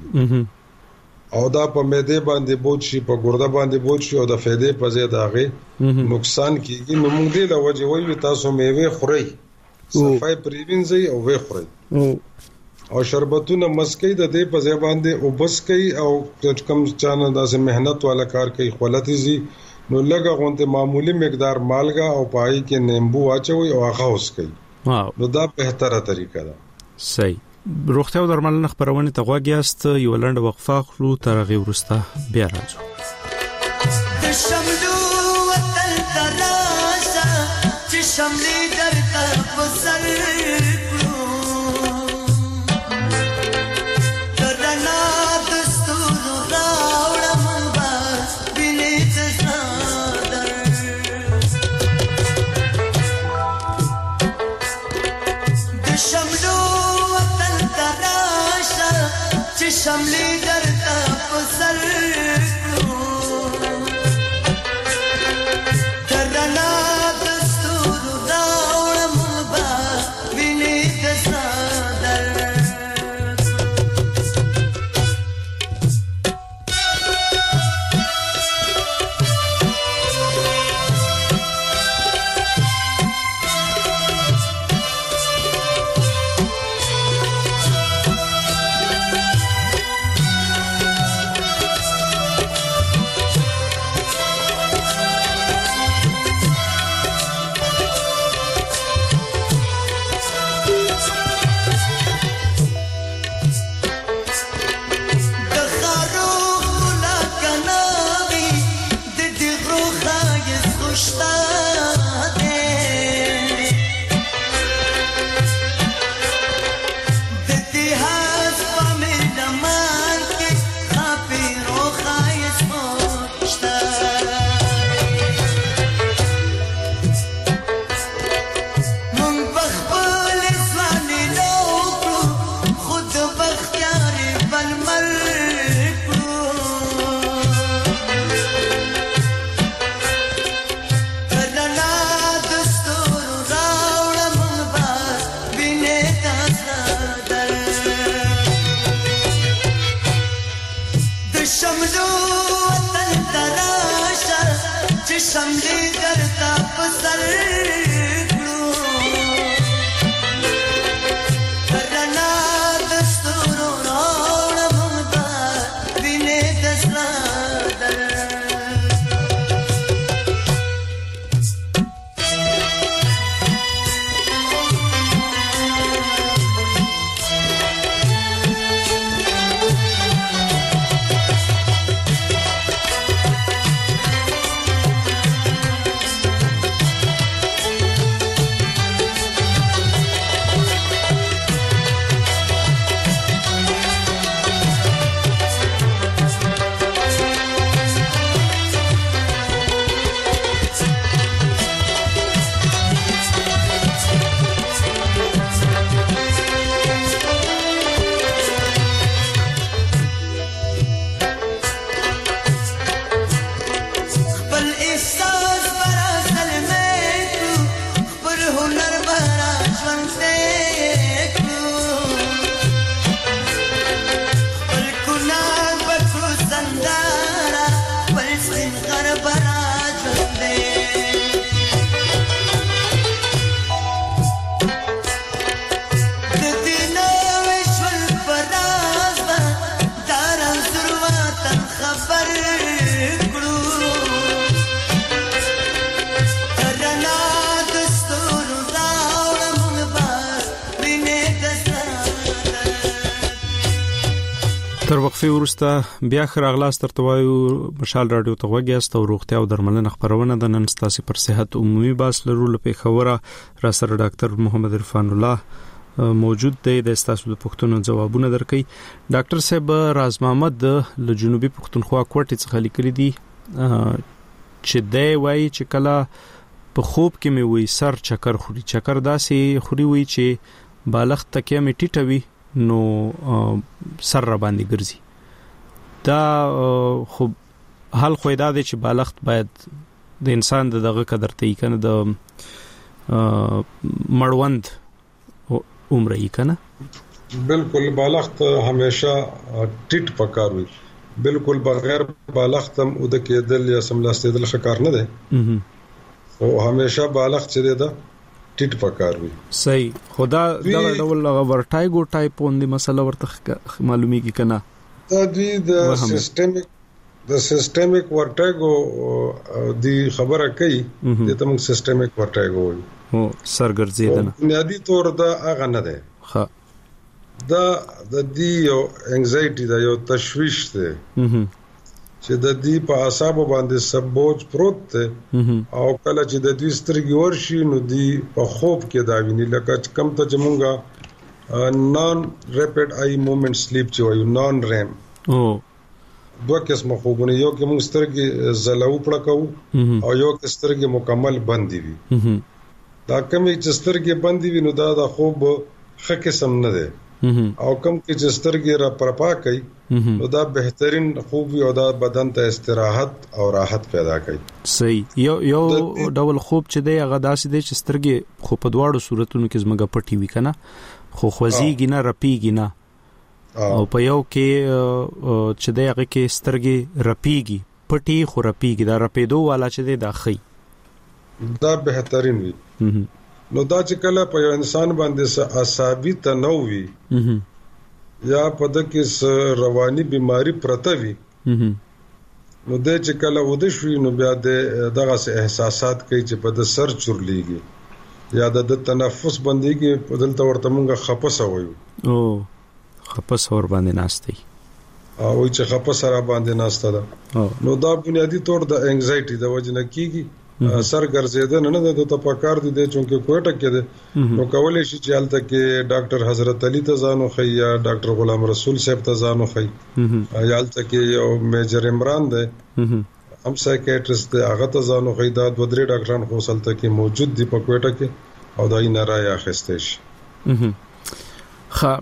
رسیږي او دا په معده باندې بوج شي په ګرده باندې بوج شي او د فائدې په ځای د هغه نقصان کیږي. نو موږ دې له وجه وایو تاسو میوه خورئ صفای پریوینځي او وې خورئ او شربتونه مسکې د دې په ځای باندې او بس کوي او کم چانه داسې مهنت والا کار کوي خپلتي نو لګه غونته معمولی مقدار مالګه او پای کې نیمبو واچوي او هغه اوس کوي نو دا بهتره طریقه ده. صحیح. روغتیا او درملنه خبرونه ته غواګیاست یو لنډ وقفه خلو تر غي ورسته بیا راځو. شملو وطن تراشا چې شملې درته وسر کړو درنا دستور راوړم بس تر وقفه وروسته بیا خراغلاس ترته وایو مشال رادیو ته وګیاست او روغتیا او درملنه خبرونه د نن ستاسو پر صحت عمومي باس لرو لپاره خبره را سره ډاکټر محمد عرفان الله موجود دی د ستاسو د پښتنو جوابونه درکې ډاکټر صاحب راز محمد د جنوبي پښتونخوا کوټه څخه لیکلي دي چې دی وایي چې کله په خوب کې مې وې سر چکر خوري چکر داسې خوري وي چې بالغ تکه مې ټیټوي نو سر را باندې ګرځي دا خو حال خو دا دی چې بالغ باید د انسان دغه قدر ته کنه د مړوند عمر یې کنه بالکل بالغ ته همیشه ټیټ پکاروي بالکل بغیر بالغ تم او د کېدل یا سملاستېدل ښکار نه دی او همیشه بالغ چې دا ټیټ پکاروي صحیح خدا دا ډول ورټایګو ټایپ باندې مسله ورته معلومیږي کنه دا د سیستمیک ورټایګو دی خبره کوي د تم سیستمیک ورټایګو هو سرګرځیدنه بنیادی طور دا هغه نه ده ها دا د دې یو انګزایټي دا یو تشویش ده چې د دې په اعصابو باندې سبوج پروت ده او کله چې د دې سترګې ورشي نو دې په خوب کې دا ویني لکه کم ته چې مونږه نان ریپټ آی موومنت سلیپ چې وایو نان ریم دوه قسمه خوبونه یو کې مونږ سترګې زلاو پړکو او یو کې سترګې مکمل بندي وي دا کومې چې سترګې بندي وي نو دا د خوب ښه قسم نه ده او کم کې چې سترګې را پرپا کوي نو دا بهترین خوب او دا بدن ته استراحت او راحت پیدا کوي صحیح یو ډول خوب چې دی هغه داسې دی چې سترګې خو په دواړو صورتونو کې زمګه پټي وي کنه خو خوځيږي نه رپیږي نه او په یو کې چې دی هغه کې سترګې رپیږي پټي خو رپیږي دا رپیدو والا چې دی دا خي دا بهترین وي نو دا چې کله په یو انسان باندې اعصابي تنوع وي یا په دغه رواني بيماري پرته وي نو د چې کله ود شوي نو بیا دغه احساسات کوي چې په د سر چورليږي یا د تنفس بنديږي په دلته ورته مونږه خپس وایو او خپس اور باندې ناشتي او چې خپس را باندې ناشته ده نو دا بنیادی طور د انګزایټي د وجنه کیږي سر ګرځیدنه نه د تپکار دي چې کوټه کې ده نو کولای شي چې حالت کې ډاکټر حضرت علي تزانو خي یا ډاکټر غلام رسول صاحب تزانو خي یا حالت کې یو میجر عمران ده هم سایکیاټریست ده هغه تزانو خي دا دوه درې ډاکټران خو سلطه کې موجود دي په کوټه کې او دای نه راي اخیستې شي خا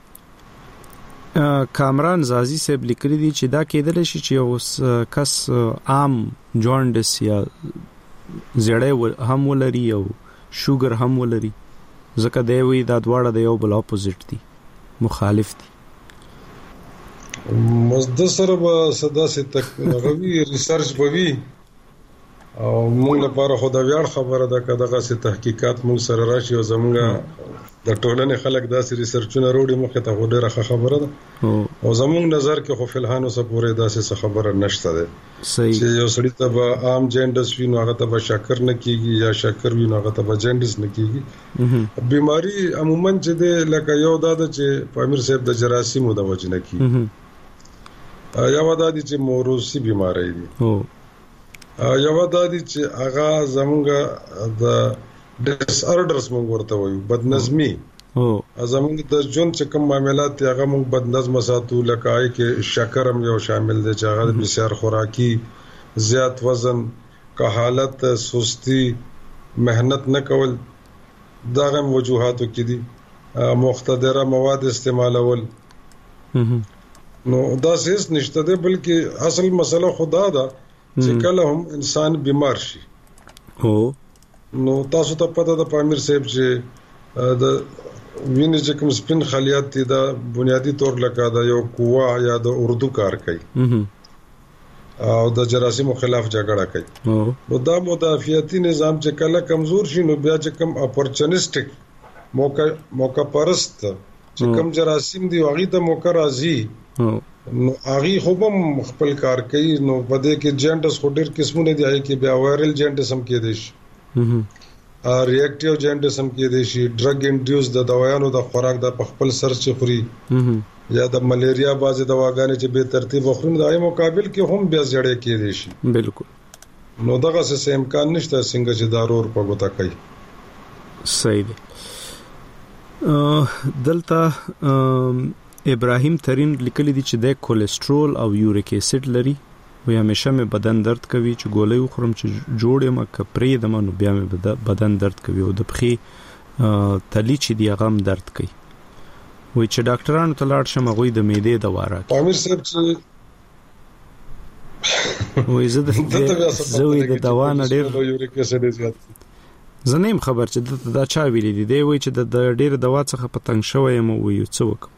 کامران زازي صاحب لیکلي دي چې دا کېدل شي چې اوس کس عام جوندس یا زړې هم ولري او شوګر هم ولري ځکه دی وی دا دواړه د یو بل اپوزیټ دي مخالف دي مزد سره به صدا سي تکنالوژي ریسرچ بوي او موږ لپاره خو دا ویاړ خبره ده کداغه سي تحقیقات موږ سره راشي او زموږ د ټولنې خلک داسې ریسرچونه وروړي مخه ته ډیره ښه خبره ده او زموږ نظر کې خو فلهانو سره پورې داسې خبره نشته ده چې یو سړی ته به عام جینډس وي نو هغه ته به شکر نه کیږي یا شکر وي نو هغه ته به جینډس نه کیږي بیماری عموما چې ده لکه یو دا چې پامیر صاحب د جراثیمو د وجه نه کیږي یا ودا دي چې موروثي بیماری دي یا ودا دي چې هغه زموږ د ډیس اورډرز موږ ورته وایو بدنظمي زموږ د ژوند چې کوم معاملات دي هغه موږ بدنظم ساتو لکه آی کې شکر هم یو شامل دي چې هغه بسیار خوراکي زیات وزن کحالت سستی مهنت نه کول دا هم وجوهاتو کې دي مختدره مواد استعمالول نو دا هیڅ نشته ده بلکې اصل مسله خدا ده چې کله هم انسان بیمار شي نو تاسو ته پته ده پامیر صاحب چې د وینې چې کوم سپین خلیات دي دا بنیادی طور لکه دا یو قوه یا د اردو کار کوي او د جراثیمو خلاف جګړه کوي نو دا مدافعتي نظام چې کله کمزور شي نو بیا چې کوم اپورچونیسټک موقع پرست چې کوم جراثیم دی هغه ته موقع راځي نو هغه خو هم خپل کار کوي نو په دې کې جینډس خو ډېر قسمونه دي چې بیا وایرل جینډس هم کې دي ریاکټیو جینډس هم کې دي شي ډرګ انډیوس د دوايانو د خوراک د خپل سر چې خوري یا د ملیریا بازي دواګانې چې به ترتیب وخوري د ای مقابل کې هم بیا زړې کېدي شي. بالکل. نو دغه څه امکان نشته څنګه چې دارور په ګوتا کوي. صحیح دی. دلته ابراهیم ترين لیکلی دی چې د کولیسټرول او یوریک اسید لري وي همیشه مې بدن درد کوي چې ګولۍ وخورم چې جوړې ما کپرې د منو بیا مې بدن درد کوي او د پخې تلی چې دی غم درد کوي وي چې ډاکټرانو ته لاړ شم غوي د معدې دوا راکړي. امیر صاحب چې وي زه د دوا نه ډېر یوریک اسید زیات زنیم خبر چې دا چا ویلي دی وي چې د ډېر دوا څخه پتنګ شوی مو وي څه وکم.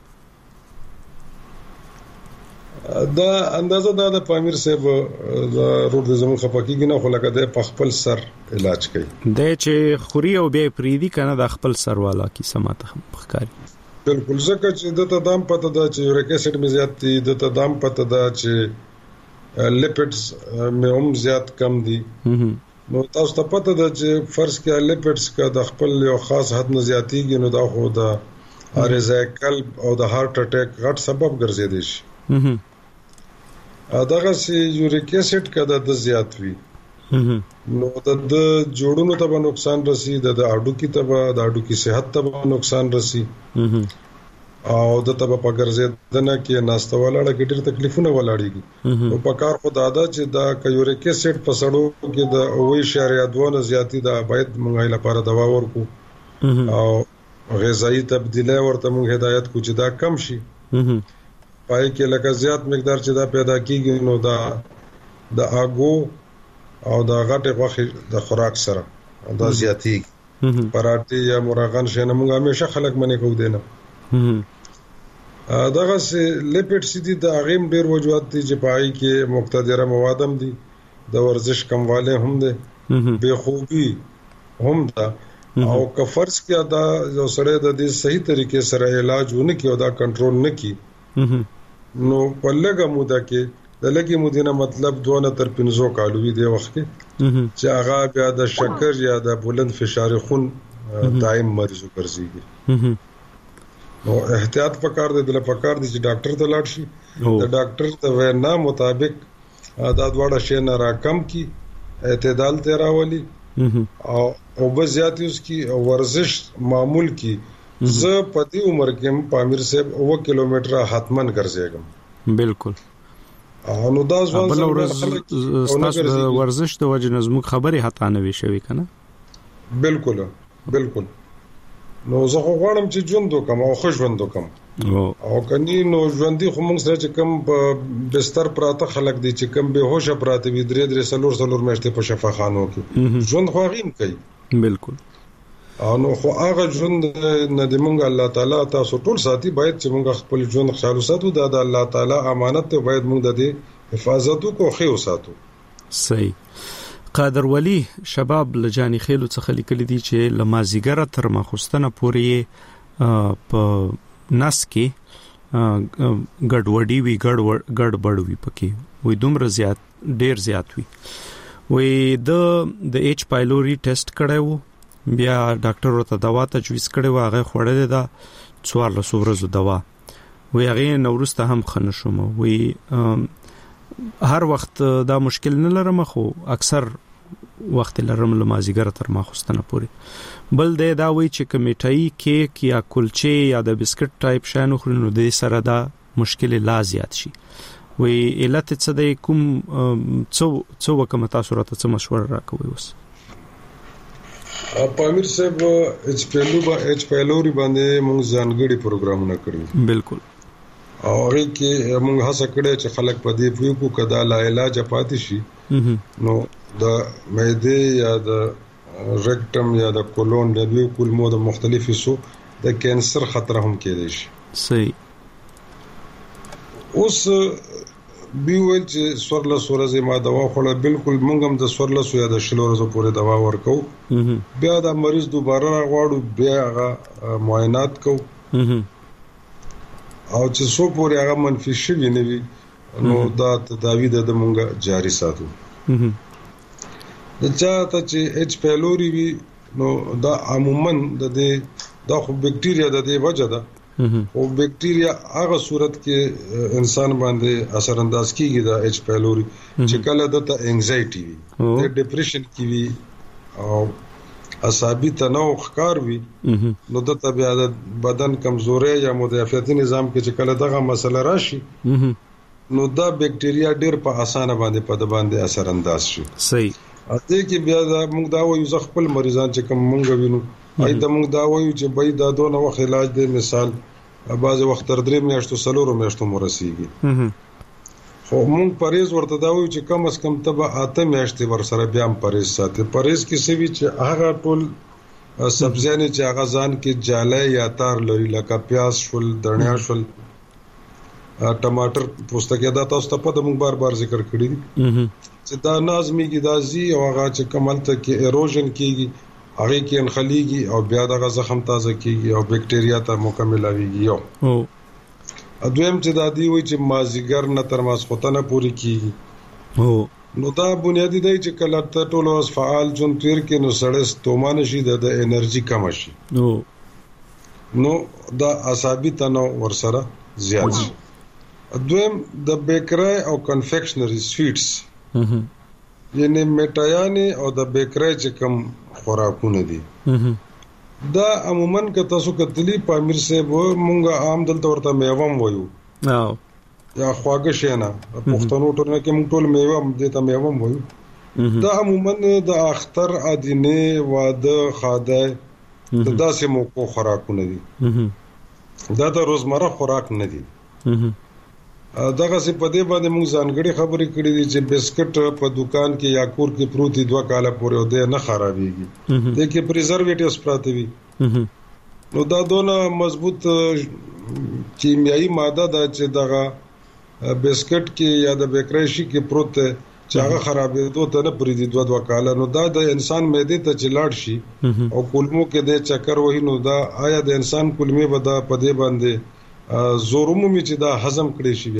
دا اندازه دا د پامیر صاحب د روډ زمون خپکیږي نه خو لکه د خپل سر علاج کوي د چې خوري او بیا پریدي کنه د خپل سر والا کی سماته مخکاري. بالکل ځکه چې د تدام پته دا چې یوریک اسید می زیات دي د تدام پته دا چې لیپټس مې هم زیات کم دي. نو تاسو ته پته ده چې فرض کې لیپټس کا د خپل یو خاص حد نه زیاتیږي نو دا خو د ارزه قلب او د هارت اٹیک غټ سبب ګرځي شي. دغه سي یوریک اسید کده د زیات وي نو د جوړونو ته نقصان رسي د اډو کی ته د اډو کی صحت ته نقصان رسي او د تبه په ګرځیدنه کې ناشته ولاړه کې ډېر تکلیفونه ولاړيږي. او په کار خو دادا چې دا یوریک اسید په سړو کې د 0.2 زیاتی دا باید موږ لپاره دوا ورکو او غذایی تبدیلی ورته موږ هدایت کو چې دا کم شي. پای کې لکه زیات مقدار چې دا پیدا کیږي نو دا د اګو او دا غټه غوښه د خوراک سره دا زیاتی پراټي یا مرغان شنه موږ همیشه خلک منې کو دینه. دغه سي لیپټ سيدي د اغیم ډیر وجوهات دي چې پای کې مقتدره موادم دي د ورزش کمواله هم دي بے خوبي هم ده او که فرض کې دا یو سره د دې صحیح طریقې سره علاج ونه کی او دا کنټرول نه کی نو په لګه موده کې د لګي موده نه مطلب 2 تر 5 کالو دی وخت کې چې هغه بیا د شکر یا د بلند فشار خون دائم مریض ګرځيږي. نو احتیاط پکار دی د پکار دی چې ډاکټر ته لاړ شي د ډاکټر ته وینا مطابق دا دواړه شی نه راکم کی اعتدال ته راولي او بزیاتی اس کی ورزش معمول کی زه په دې عمر کې پامیر صاحب 1 کیلومتر حتمن ګرځېږم. بالکل. نو دا ځوان ستاسو ورزش د وجه نظم خبره هتا نه وی شوی کنه. بالکل بالکل. نو زه خو غواړم چې ژوند وکم او خوش ژوند وکم او کني نو ژوندۍ خو موږ سره چې کم په بستر پراته خلک دي چې کم به هوش پراته وي درې سلور میاشتې په شفاخانو کې ژوند خو غیم کوي. بالکل. نو خو هغه ژوند نه د مونږ الله تعالی تاسو ټول ساتي باید چې مونږ خپل ژوند خیال وساتو دا د الله تعالی امانت ته باید مونږ د دې حفاظت کو خو وساتو. صحیح. قادر ولی شباب لجانی خیلو څخه لیکل دي چې لمازیګره تر ماخستنه پورې په نس کې ګډوډي وی ګډوډ وی پکې وې دومره زیات ډیر زیات وی وې د ایچ پایلوري ټیسټ کړو بیا ډاکټر ورته دوا تجویز کړي واغه خوړلې دا 14 ورځې دوا وی هغه نورسته هم خنه شوم وی هر وخت دا مشکل نه لرم خو اکثر وخت لرم لمازیګر تر ماخستنه پوري بل دا وی چې کمیټای کیک یا کلچې یا د بسکټ ټایپ شانو خورنو د سره دا مشکل لا زیات شي وی علت څه د کوم څو وکم تاسو راته څه مشوره راکوي اوس. پامیر صاحب ایچ پیلوري باندې موږ ځانګړي پروګرامونه کړی. بالکل. او هغه کې موږ هڅه کړې چې خلک په دې پوي کو کدا لا علاج پاتې شي نو د معده یا د ریکټم یا د کولون د دوی کولمو د مختلفو سو د کینسر خطر هم کېدای شي. صحیح. اوس بیول چې سورله سورزه ما دوا خوړه بالکل موږ هم د سورله سو یا د شلورزو پورې دوا ورکو بیا د مریض دوباره غواړو بیا هغه معاینات کو او چې څو پورې هغه منفي شي نه وي نو دا تداوی د مونږه جاری ساتو. د چا ته چې ایچ پیلوري وي نو دا عموما د دې دا خو بکټیریا د دې وجه ده او بیکټیریا هغه صورت کې انسان باندې اثر انداز کیږي د ایچ پایلوري چې کله د انگزایټي وي د ډیپریشن کې وي او اعصابي تنوع ښکار وي نو د طبيعت بدن کمزوري یا مدافعتي نظام کې چې کله دغه مسله راشي نو دا بیکټیریا ډیر په اسانه باندې اثر انداز شي. صحیح. اته کې بیا دا موږ دا وایو ځکه خپل مریضان چې کوم موږ وینو اې دا موږ دا وایو چې بای دا دونه وخت علاج دی مثال بعض وخت تر 3 میاشتو 4 میاشتو مرسيږي خو موږ پریز ورته دا وایو چې کم از کم تبه 8 میاشتې ور سره بیا هم پریز ساتي. پریز کې سوي چې هغه ټول سبزیانه چې هغه ځان کې جاله یا تار لري لکه پیاز شول دڼیا شول ټماټر پوستکی دا تاسو ته په موږ بار ذکر کړی دي چې دا نازمي کې دازي او هغه چې کمالته کې ایروژن کیږي هغه کې انخلیږي او بیا دغه زخم تازه کیږي او بیکټیریا ته مکمل اویږي یو دویم چې د دې وی چې مازیګر نه تر ماسختنه پوری کیږي نو دا بنیادی دی چې کله ته ټول اوس فعال جون تیر کې نو سړی ستومان شي د انرژي کم شي نو دا اعصابي تنوع ورسره زیات شي. دویم د بیکری او کنفیکشنری سویټس یعنی میټایانه او د بیکری چې کوم خوراکونه دي دا عموما که تاسو کتلی پامیر صاحب مونږه عام دلته ورته میوام وایو یا خواږه شینه پښتنو ټولنه کې مونږ ټول میوه هم دته میوام وایو دا عموما د اختر ادینه واده خاده د داسې موکو خوراکونه دي دا د روزمره خوراک نه دي. دغه څه په دې باندې موږ ځانګړي خبرې کړې دي چې بسکټ په دکان کې یا کور کې پروت دي 2 کال پورې او د نه خرابېږي د کې پریزرویټیوس پراته وي نو دا دونه مضبوط کیمیاوي ماده ده چې دغه بسکټ کې یا د بیکری شي کې پروت چې هغه خرابېدو ته نه پرې دي 2 کال نو دا د انسان معده ته چلاړ شي او کولمو کې د چکر وهي نو دا آیا د انسان کولمې به دا په دې باندې زورمو می چې دا هضم کړی شي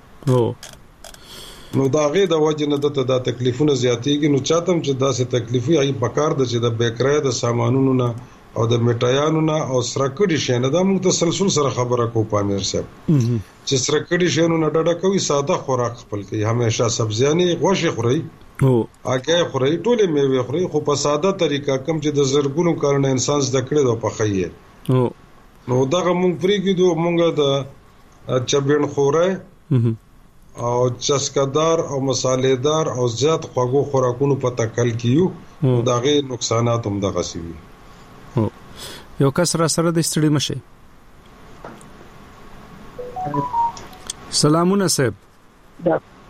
بیا نو دا غي د وجه نه د تکلیفونه زیاتېږي نو چاتم چې دا سه تکلیفي ای پکار د چې د بیکری د سامانونو نه او د میټایانو نه او سرکړی شنه دا موږ تسلسل سره خبره کو پامیر صاحب چې سرکړی شنه نه ډډه کوي ساده خوراک خپل کوي همیشه سبزیانه غوښه خوري هغه خوري ټول میوه خوري خو په ساده طریقه کم چې د زرګونو کارونه انسان زده کړي د پخایي نو دغه مونږ پریږدو مونږه د چبین خوره او چسکدار او مصالحدار او زیات خواږه خوراکونو په تکل کیو دغه نقصانات هم دغه سی وي. یو کس را سره د استړي مشه. سلامونه صاحب.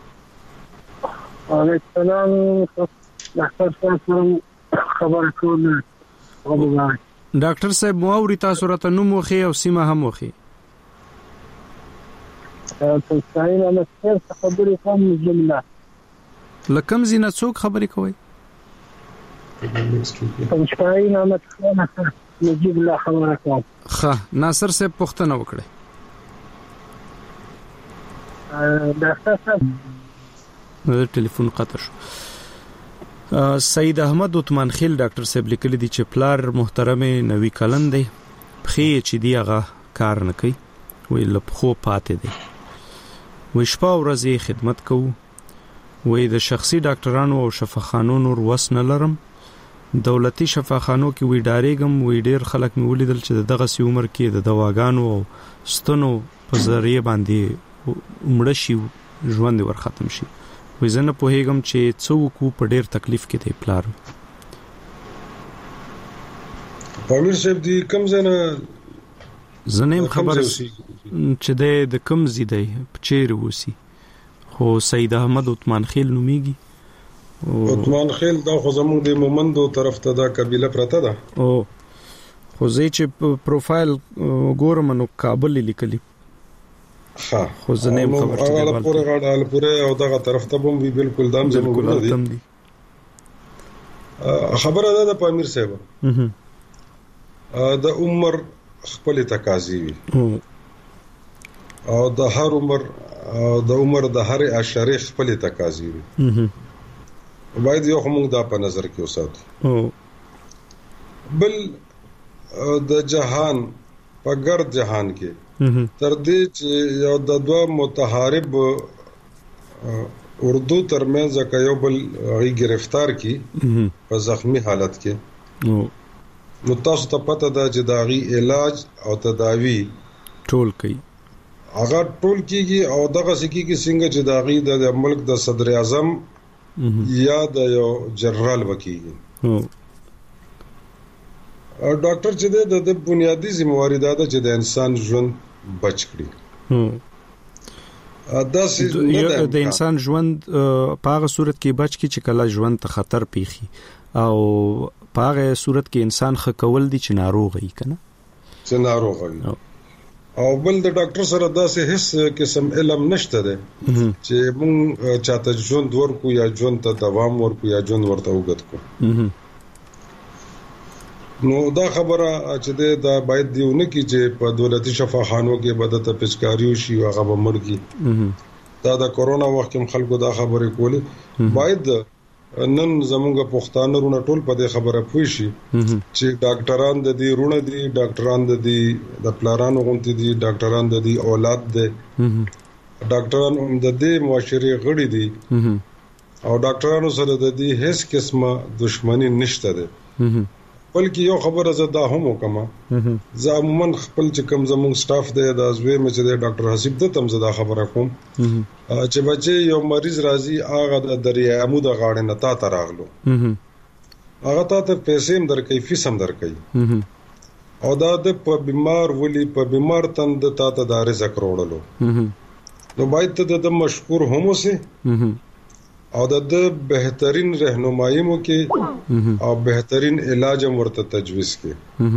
وعلیکم السلام. ډاکټر صاحب خبر کوم ډاکټر صاحب مو اوري تاسو راته نوم وخی او سیمه هم وخی. تاسو څنګه له څه خبرې کوم جمله لکم زینه څوک خبرې کوي تاسو څنګه له څه نجيب الله خبره کوم ښه ناصر صاحب پوښتنه وکړه. ډاکټر صاحب ټلیفون قطع شو. سید احمد عثمان خیل ډاکټر صاحب لیکلی دی چې پلار محترم نوی کلن دی خې چې دی هغه کار نه کوي وی لپخو پاتې دی وی شپه ورځې خدمت کوو وی د شخصي ډاکټرانو او شفاخانو نور وس نه لرم دولتي شفاخانو کې وی ډارېګم وی ډیر خلک مې ولیدل چې دغه سی عمر کې د دواګانو او ستنو په ذریعہ باندې مړ شي ژوند ور ختم شي وی زنه په هیګم چې څوک په ډیر تکلیف کې دی پلار. پامیر صاحب دی کم زنه زنیم خبر چې د کم زیدای چیر وسی خو سید احمد عثمان خیل نومیږي عثمان خیل دا خو زموږ د مومندو طرف ته دا قبيله پرته ده او خو زه چې پروفایل ګورم نو کابل لیکلی خو زنیم خبر چې دی پورې غاړه پورې او دغه طرف ته بم وی بالکل دام زموږ دی خبره ده د پامیر صاحب د عمر خپل تقاضي وي او د هر عمر د هر اشاره خپل تقاضي وي باید یو موږ دا په نظر کې وساتو بل د جهان په ګرد جهان کې تر دې چې یو د دوه متحارب اردو ترمنځ یو بل غي گرفتار کی په زخمی حالت کې نو تاسو ته پته ده چې دا غي علاج او تداوی ټول کوي هغه ټول کیږي او دغه سکیږي څنګه چې دا غي د ملک د صدر اعظم یا د یو جنرال وکیږي او ډاکټر چې د بنیادی ذمہواری ده چې د انسان ژوند بچ کړي د انسان ژوند په هغه صورت کې بچ کی چې کله ژوند ته خطر پیخي او په هغه صورت کې انسان خکول دي چې ناروغ وي کنه چې ناروغ وي او بل د ډاکټر سره داسې هیڅ قسم علم نشته ده چې مونږ چاته ژوند ورکو یا ژوند ته دوام ورکو یا ژوند ورته وګت کو نو دا خبره چې دا باید دیونه کی چې په دولتي شفاخانو کې بدته پچکاریو شي او هغه بمړکی دا د کورونا وخت کې خلکو دا خبره کوله باید نن زمونږ پښتانه رونه ټول په دې خبره پوي شي چې ډاکټران د دې رونه دي ډاکټران د دې د پلارانو غونټي دي ډاکټران د دې اولاد دي ډاکټران هم د دې معاشري غړي دي او ډاکټرانو سره د دې هیڅ قسمه دښمنی نشته ده بلکې یو خبره زدا هم وکما زمون خپل چې کم زمون سټاف دی د ازوی مې چې ډاکټر حسیب ته تم زدا خبره کوم چې بچي یو مریض راځي هغه د دریا عمود غاړه نتا تراغلو هغه ته پیسې هم درکې فیس هم درکې او دا د په بیمار ولی په بیمار تند ته د رزق وروړلو نو باید ته د مشکور هم اوسه او د بهترین رهنمایي مو کې او بهترین علاج ورته تجویز کې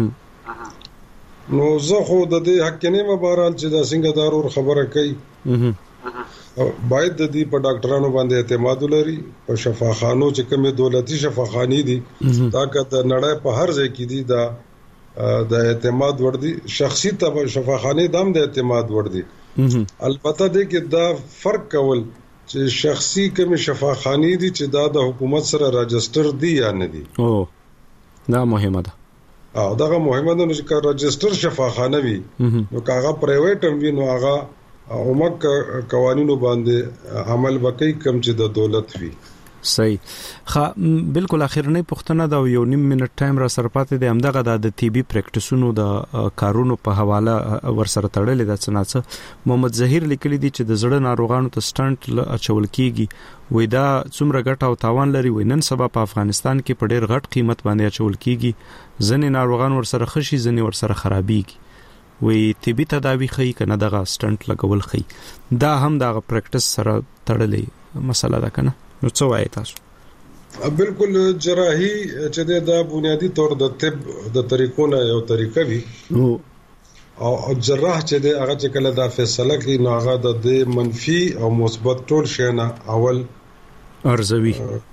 نو زه خو د دې حق نه مبارال چې دا څنګه دارور خبره کوي باید د دې په ډاکټرانو باندې اعتماد لري په شفاخانو چې کومه دولتي شفاخاني دي دا که د نړۍ په هر ځای کې دي دا د اعتماد ور دي شخصي شفاخاني دام د اعتماد ور دي البته دې کې دا فرق کول چې شخصي کوم شفاخاني دي چې دا د حکومت سره راجستر دي یا نه دي دا مهمه ده او دا مهمه ده چې راجستر شفاخانه وي نو کاغه پرایویټ هم وي نو هغه اومک قوانینو باندې عمل وکړي کوم چې د دولت وي صحیح بالکل اخرنۍ پښتنه دا یو نیم منټ ټایم را سرپاتې د همدغه د ټي بي پریکټیسونو د کارونو په حواله ورسره تړلې د څنګه محمد ظهیر لیکلي دي چې د زړه ناروغانو ته سټنټ اچول کیږي وې دا څومره ګټه او تاوان لري وینن سبا په افغانستان کې په ډېر غټ قیمت باندې اچول کیږي ځنې ناروغان ورسره خشي ځنې ورسره خرابيږي وې ټي بي تداوی خي کنه دغه سټنټ لګول خي دا هم دغه پریکټیس سره تړلې مسله ده کنه نو څه وایي تاسو بالکل جراحي چې دا بنیادی طور د طب د طریقو نه یو طریقه وي او جراح چې هغه چې کله دا فیصله کوي نو هغه د منفي او مثبت ټول شی نه اول ارزوي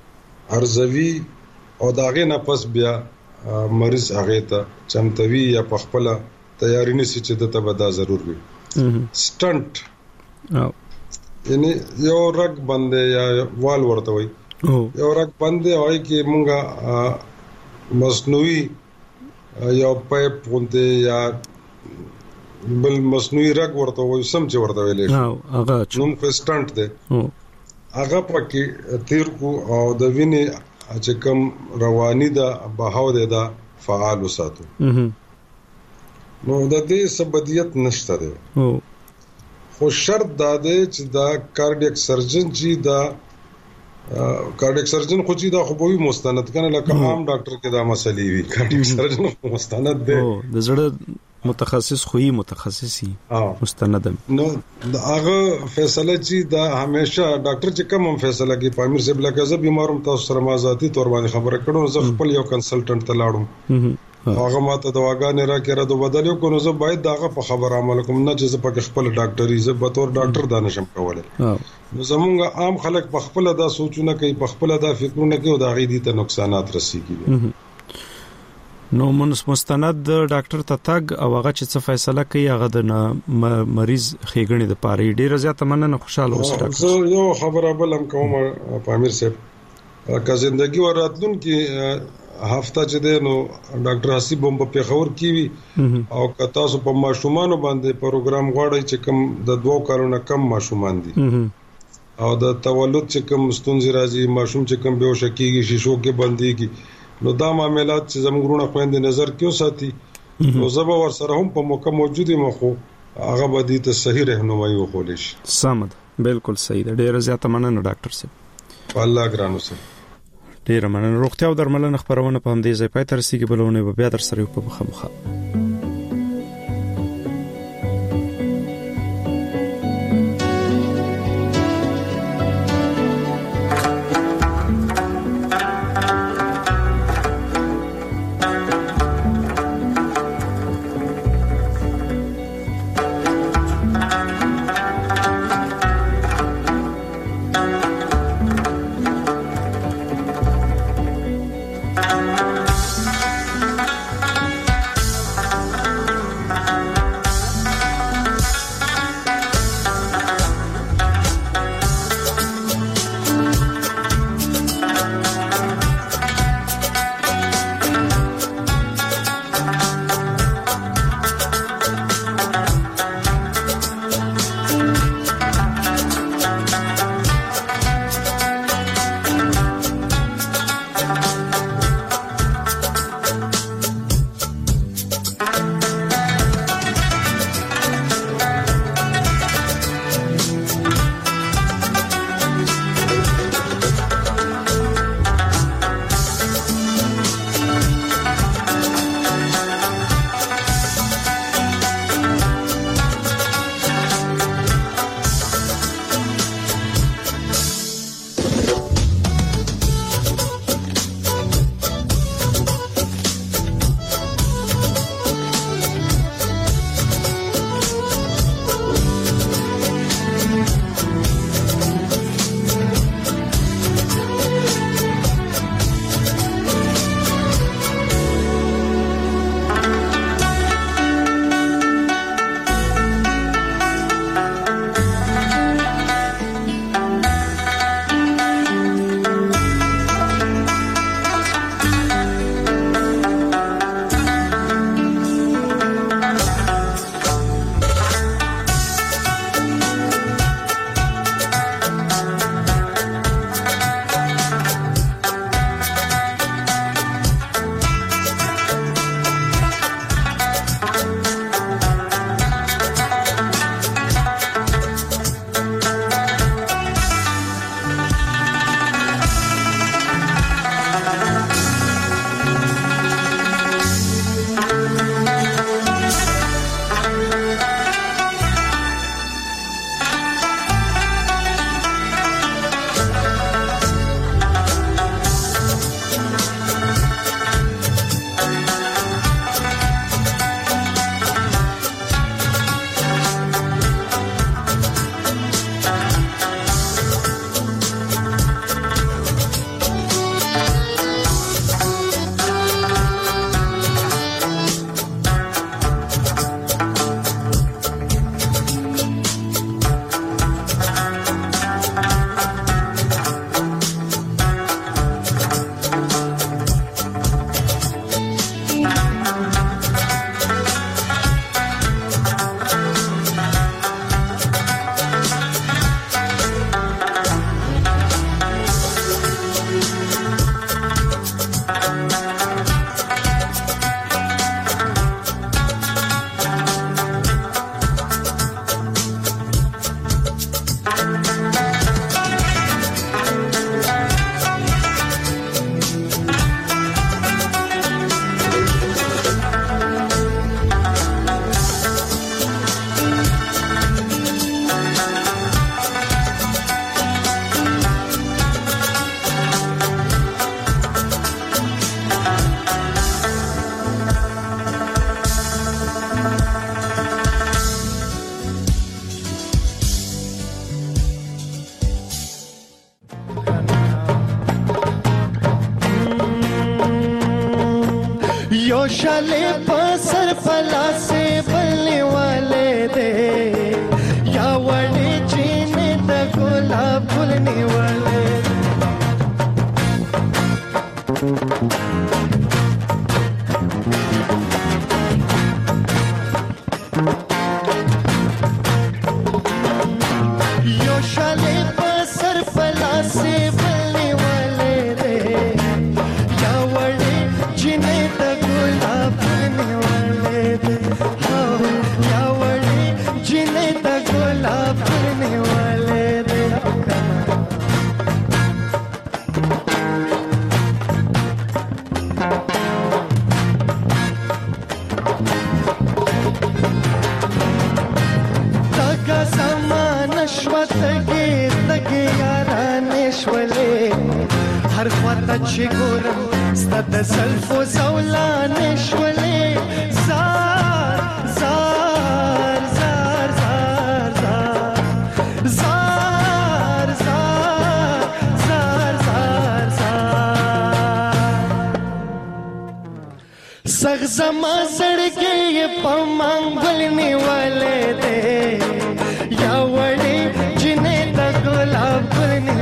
او داغه نه پس بیا مریض هغه ته چمتوي یا پخپله تیاری نشي چې د تبدا ضرور وي سټنټ یعنی یو رګ باندې یا وال ورته وي یو رګ باندې وای کې مونږه مصنوعي یو پایپ غونډه یا بل مصنوعي رګ ورته وي سم چې ورته ویلې هغه نوم سټنټ دی هغه پکې تیر کو او د وینې چې کوم رواني دا بهاو دی دا فعال وساتو نو د دې سبدیت نشته دی خو شرط دا دی چې دا کارډیک سرجن چې دا کارډیک سرجن خو چې دا خو به مستند کنه لکه عام ډاکټر کې دا مسلې وي کارډیک سرجن مستند دی د زړه متخصص خوې متخصصي مستند نو دا هغه فیصله چې دا همیشه ډاکټر چې کوم فیصله کوي پامیر صاحب لکه زه بیمارم تاسو سره ما ذاتی تور باندې خبره کړم زه خپل یو کنسلټنټ ته لاړم هغه ماته دواګانې راکړه د بدلیو کو نو زه باید داغه په خبر عمل کوم نه چې زه په خپل ډاکټري زه به تور ډاکټر دا نشم کولای نو زمونږ عام خلک په خپل دا سوچونه کوي په خپل دا فکرونه کوي او دا غي دي ته نقصانات رسیږي نو مستند ډاکټر ته تاګ او هغه چې څه فیصله کوي هغه د مریض خېګنې د پاره ډیره زیاته مننه خوشاله اوسه ډاکټر یو خبره بل هم کوم پامیر صاحب که زندگی وراتلون کې هفته چې دی نو ډاکټر حسیب هم په خبر کیوي او که تاسو په ماشومان باندې پروګرام غواړئ چې کم د 2 کالونو کم ماشومان دي او د تولد چې کم ستونزې راځي ماشوم چې کم بهوش کیږي شیشو کې بنديږي نو دا معاملات چې زموږ خويندې نظر کیو ساتي نو زبا ور سره هم په موقع موجوده مخو هغه بدی ته صحیح رهنمایي وکول شي. سمد بالکل صحیح ده. ډیر زیاته مننه ډاکټر صاحب. الله ګرانو سره. ډیر مننه. روغتیا او درملنه خبرونه په همدې ځای پای تر سیګه بلونه به بیا در سره په مخه. शले पसर फला से बलने वाले दे या वड़े चीने द गुलाब भूलने वाले ته چې ګورم ستا د زلفو زولانې شولې زار زار زار زار زار زار زار زار زار سغ زما زړګي په منګل نیولې دې یا وړې جنې د ګلاب ګل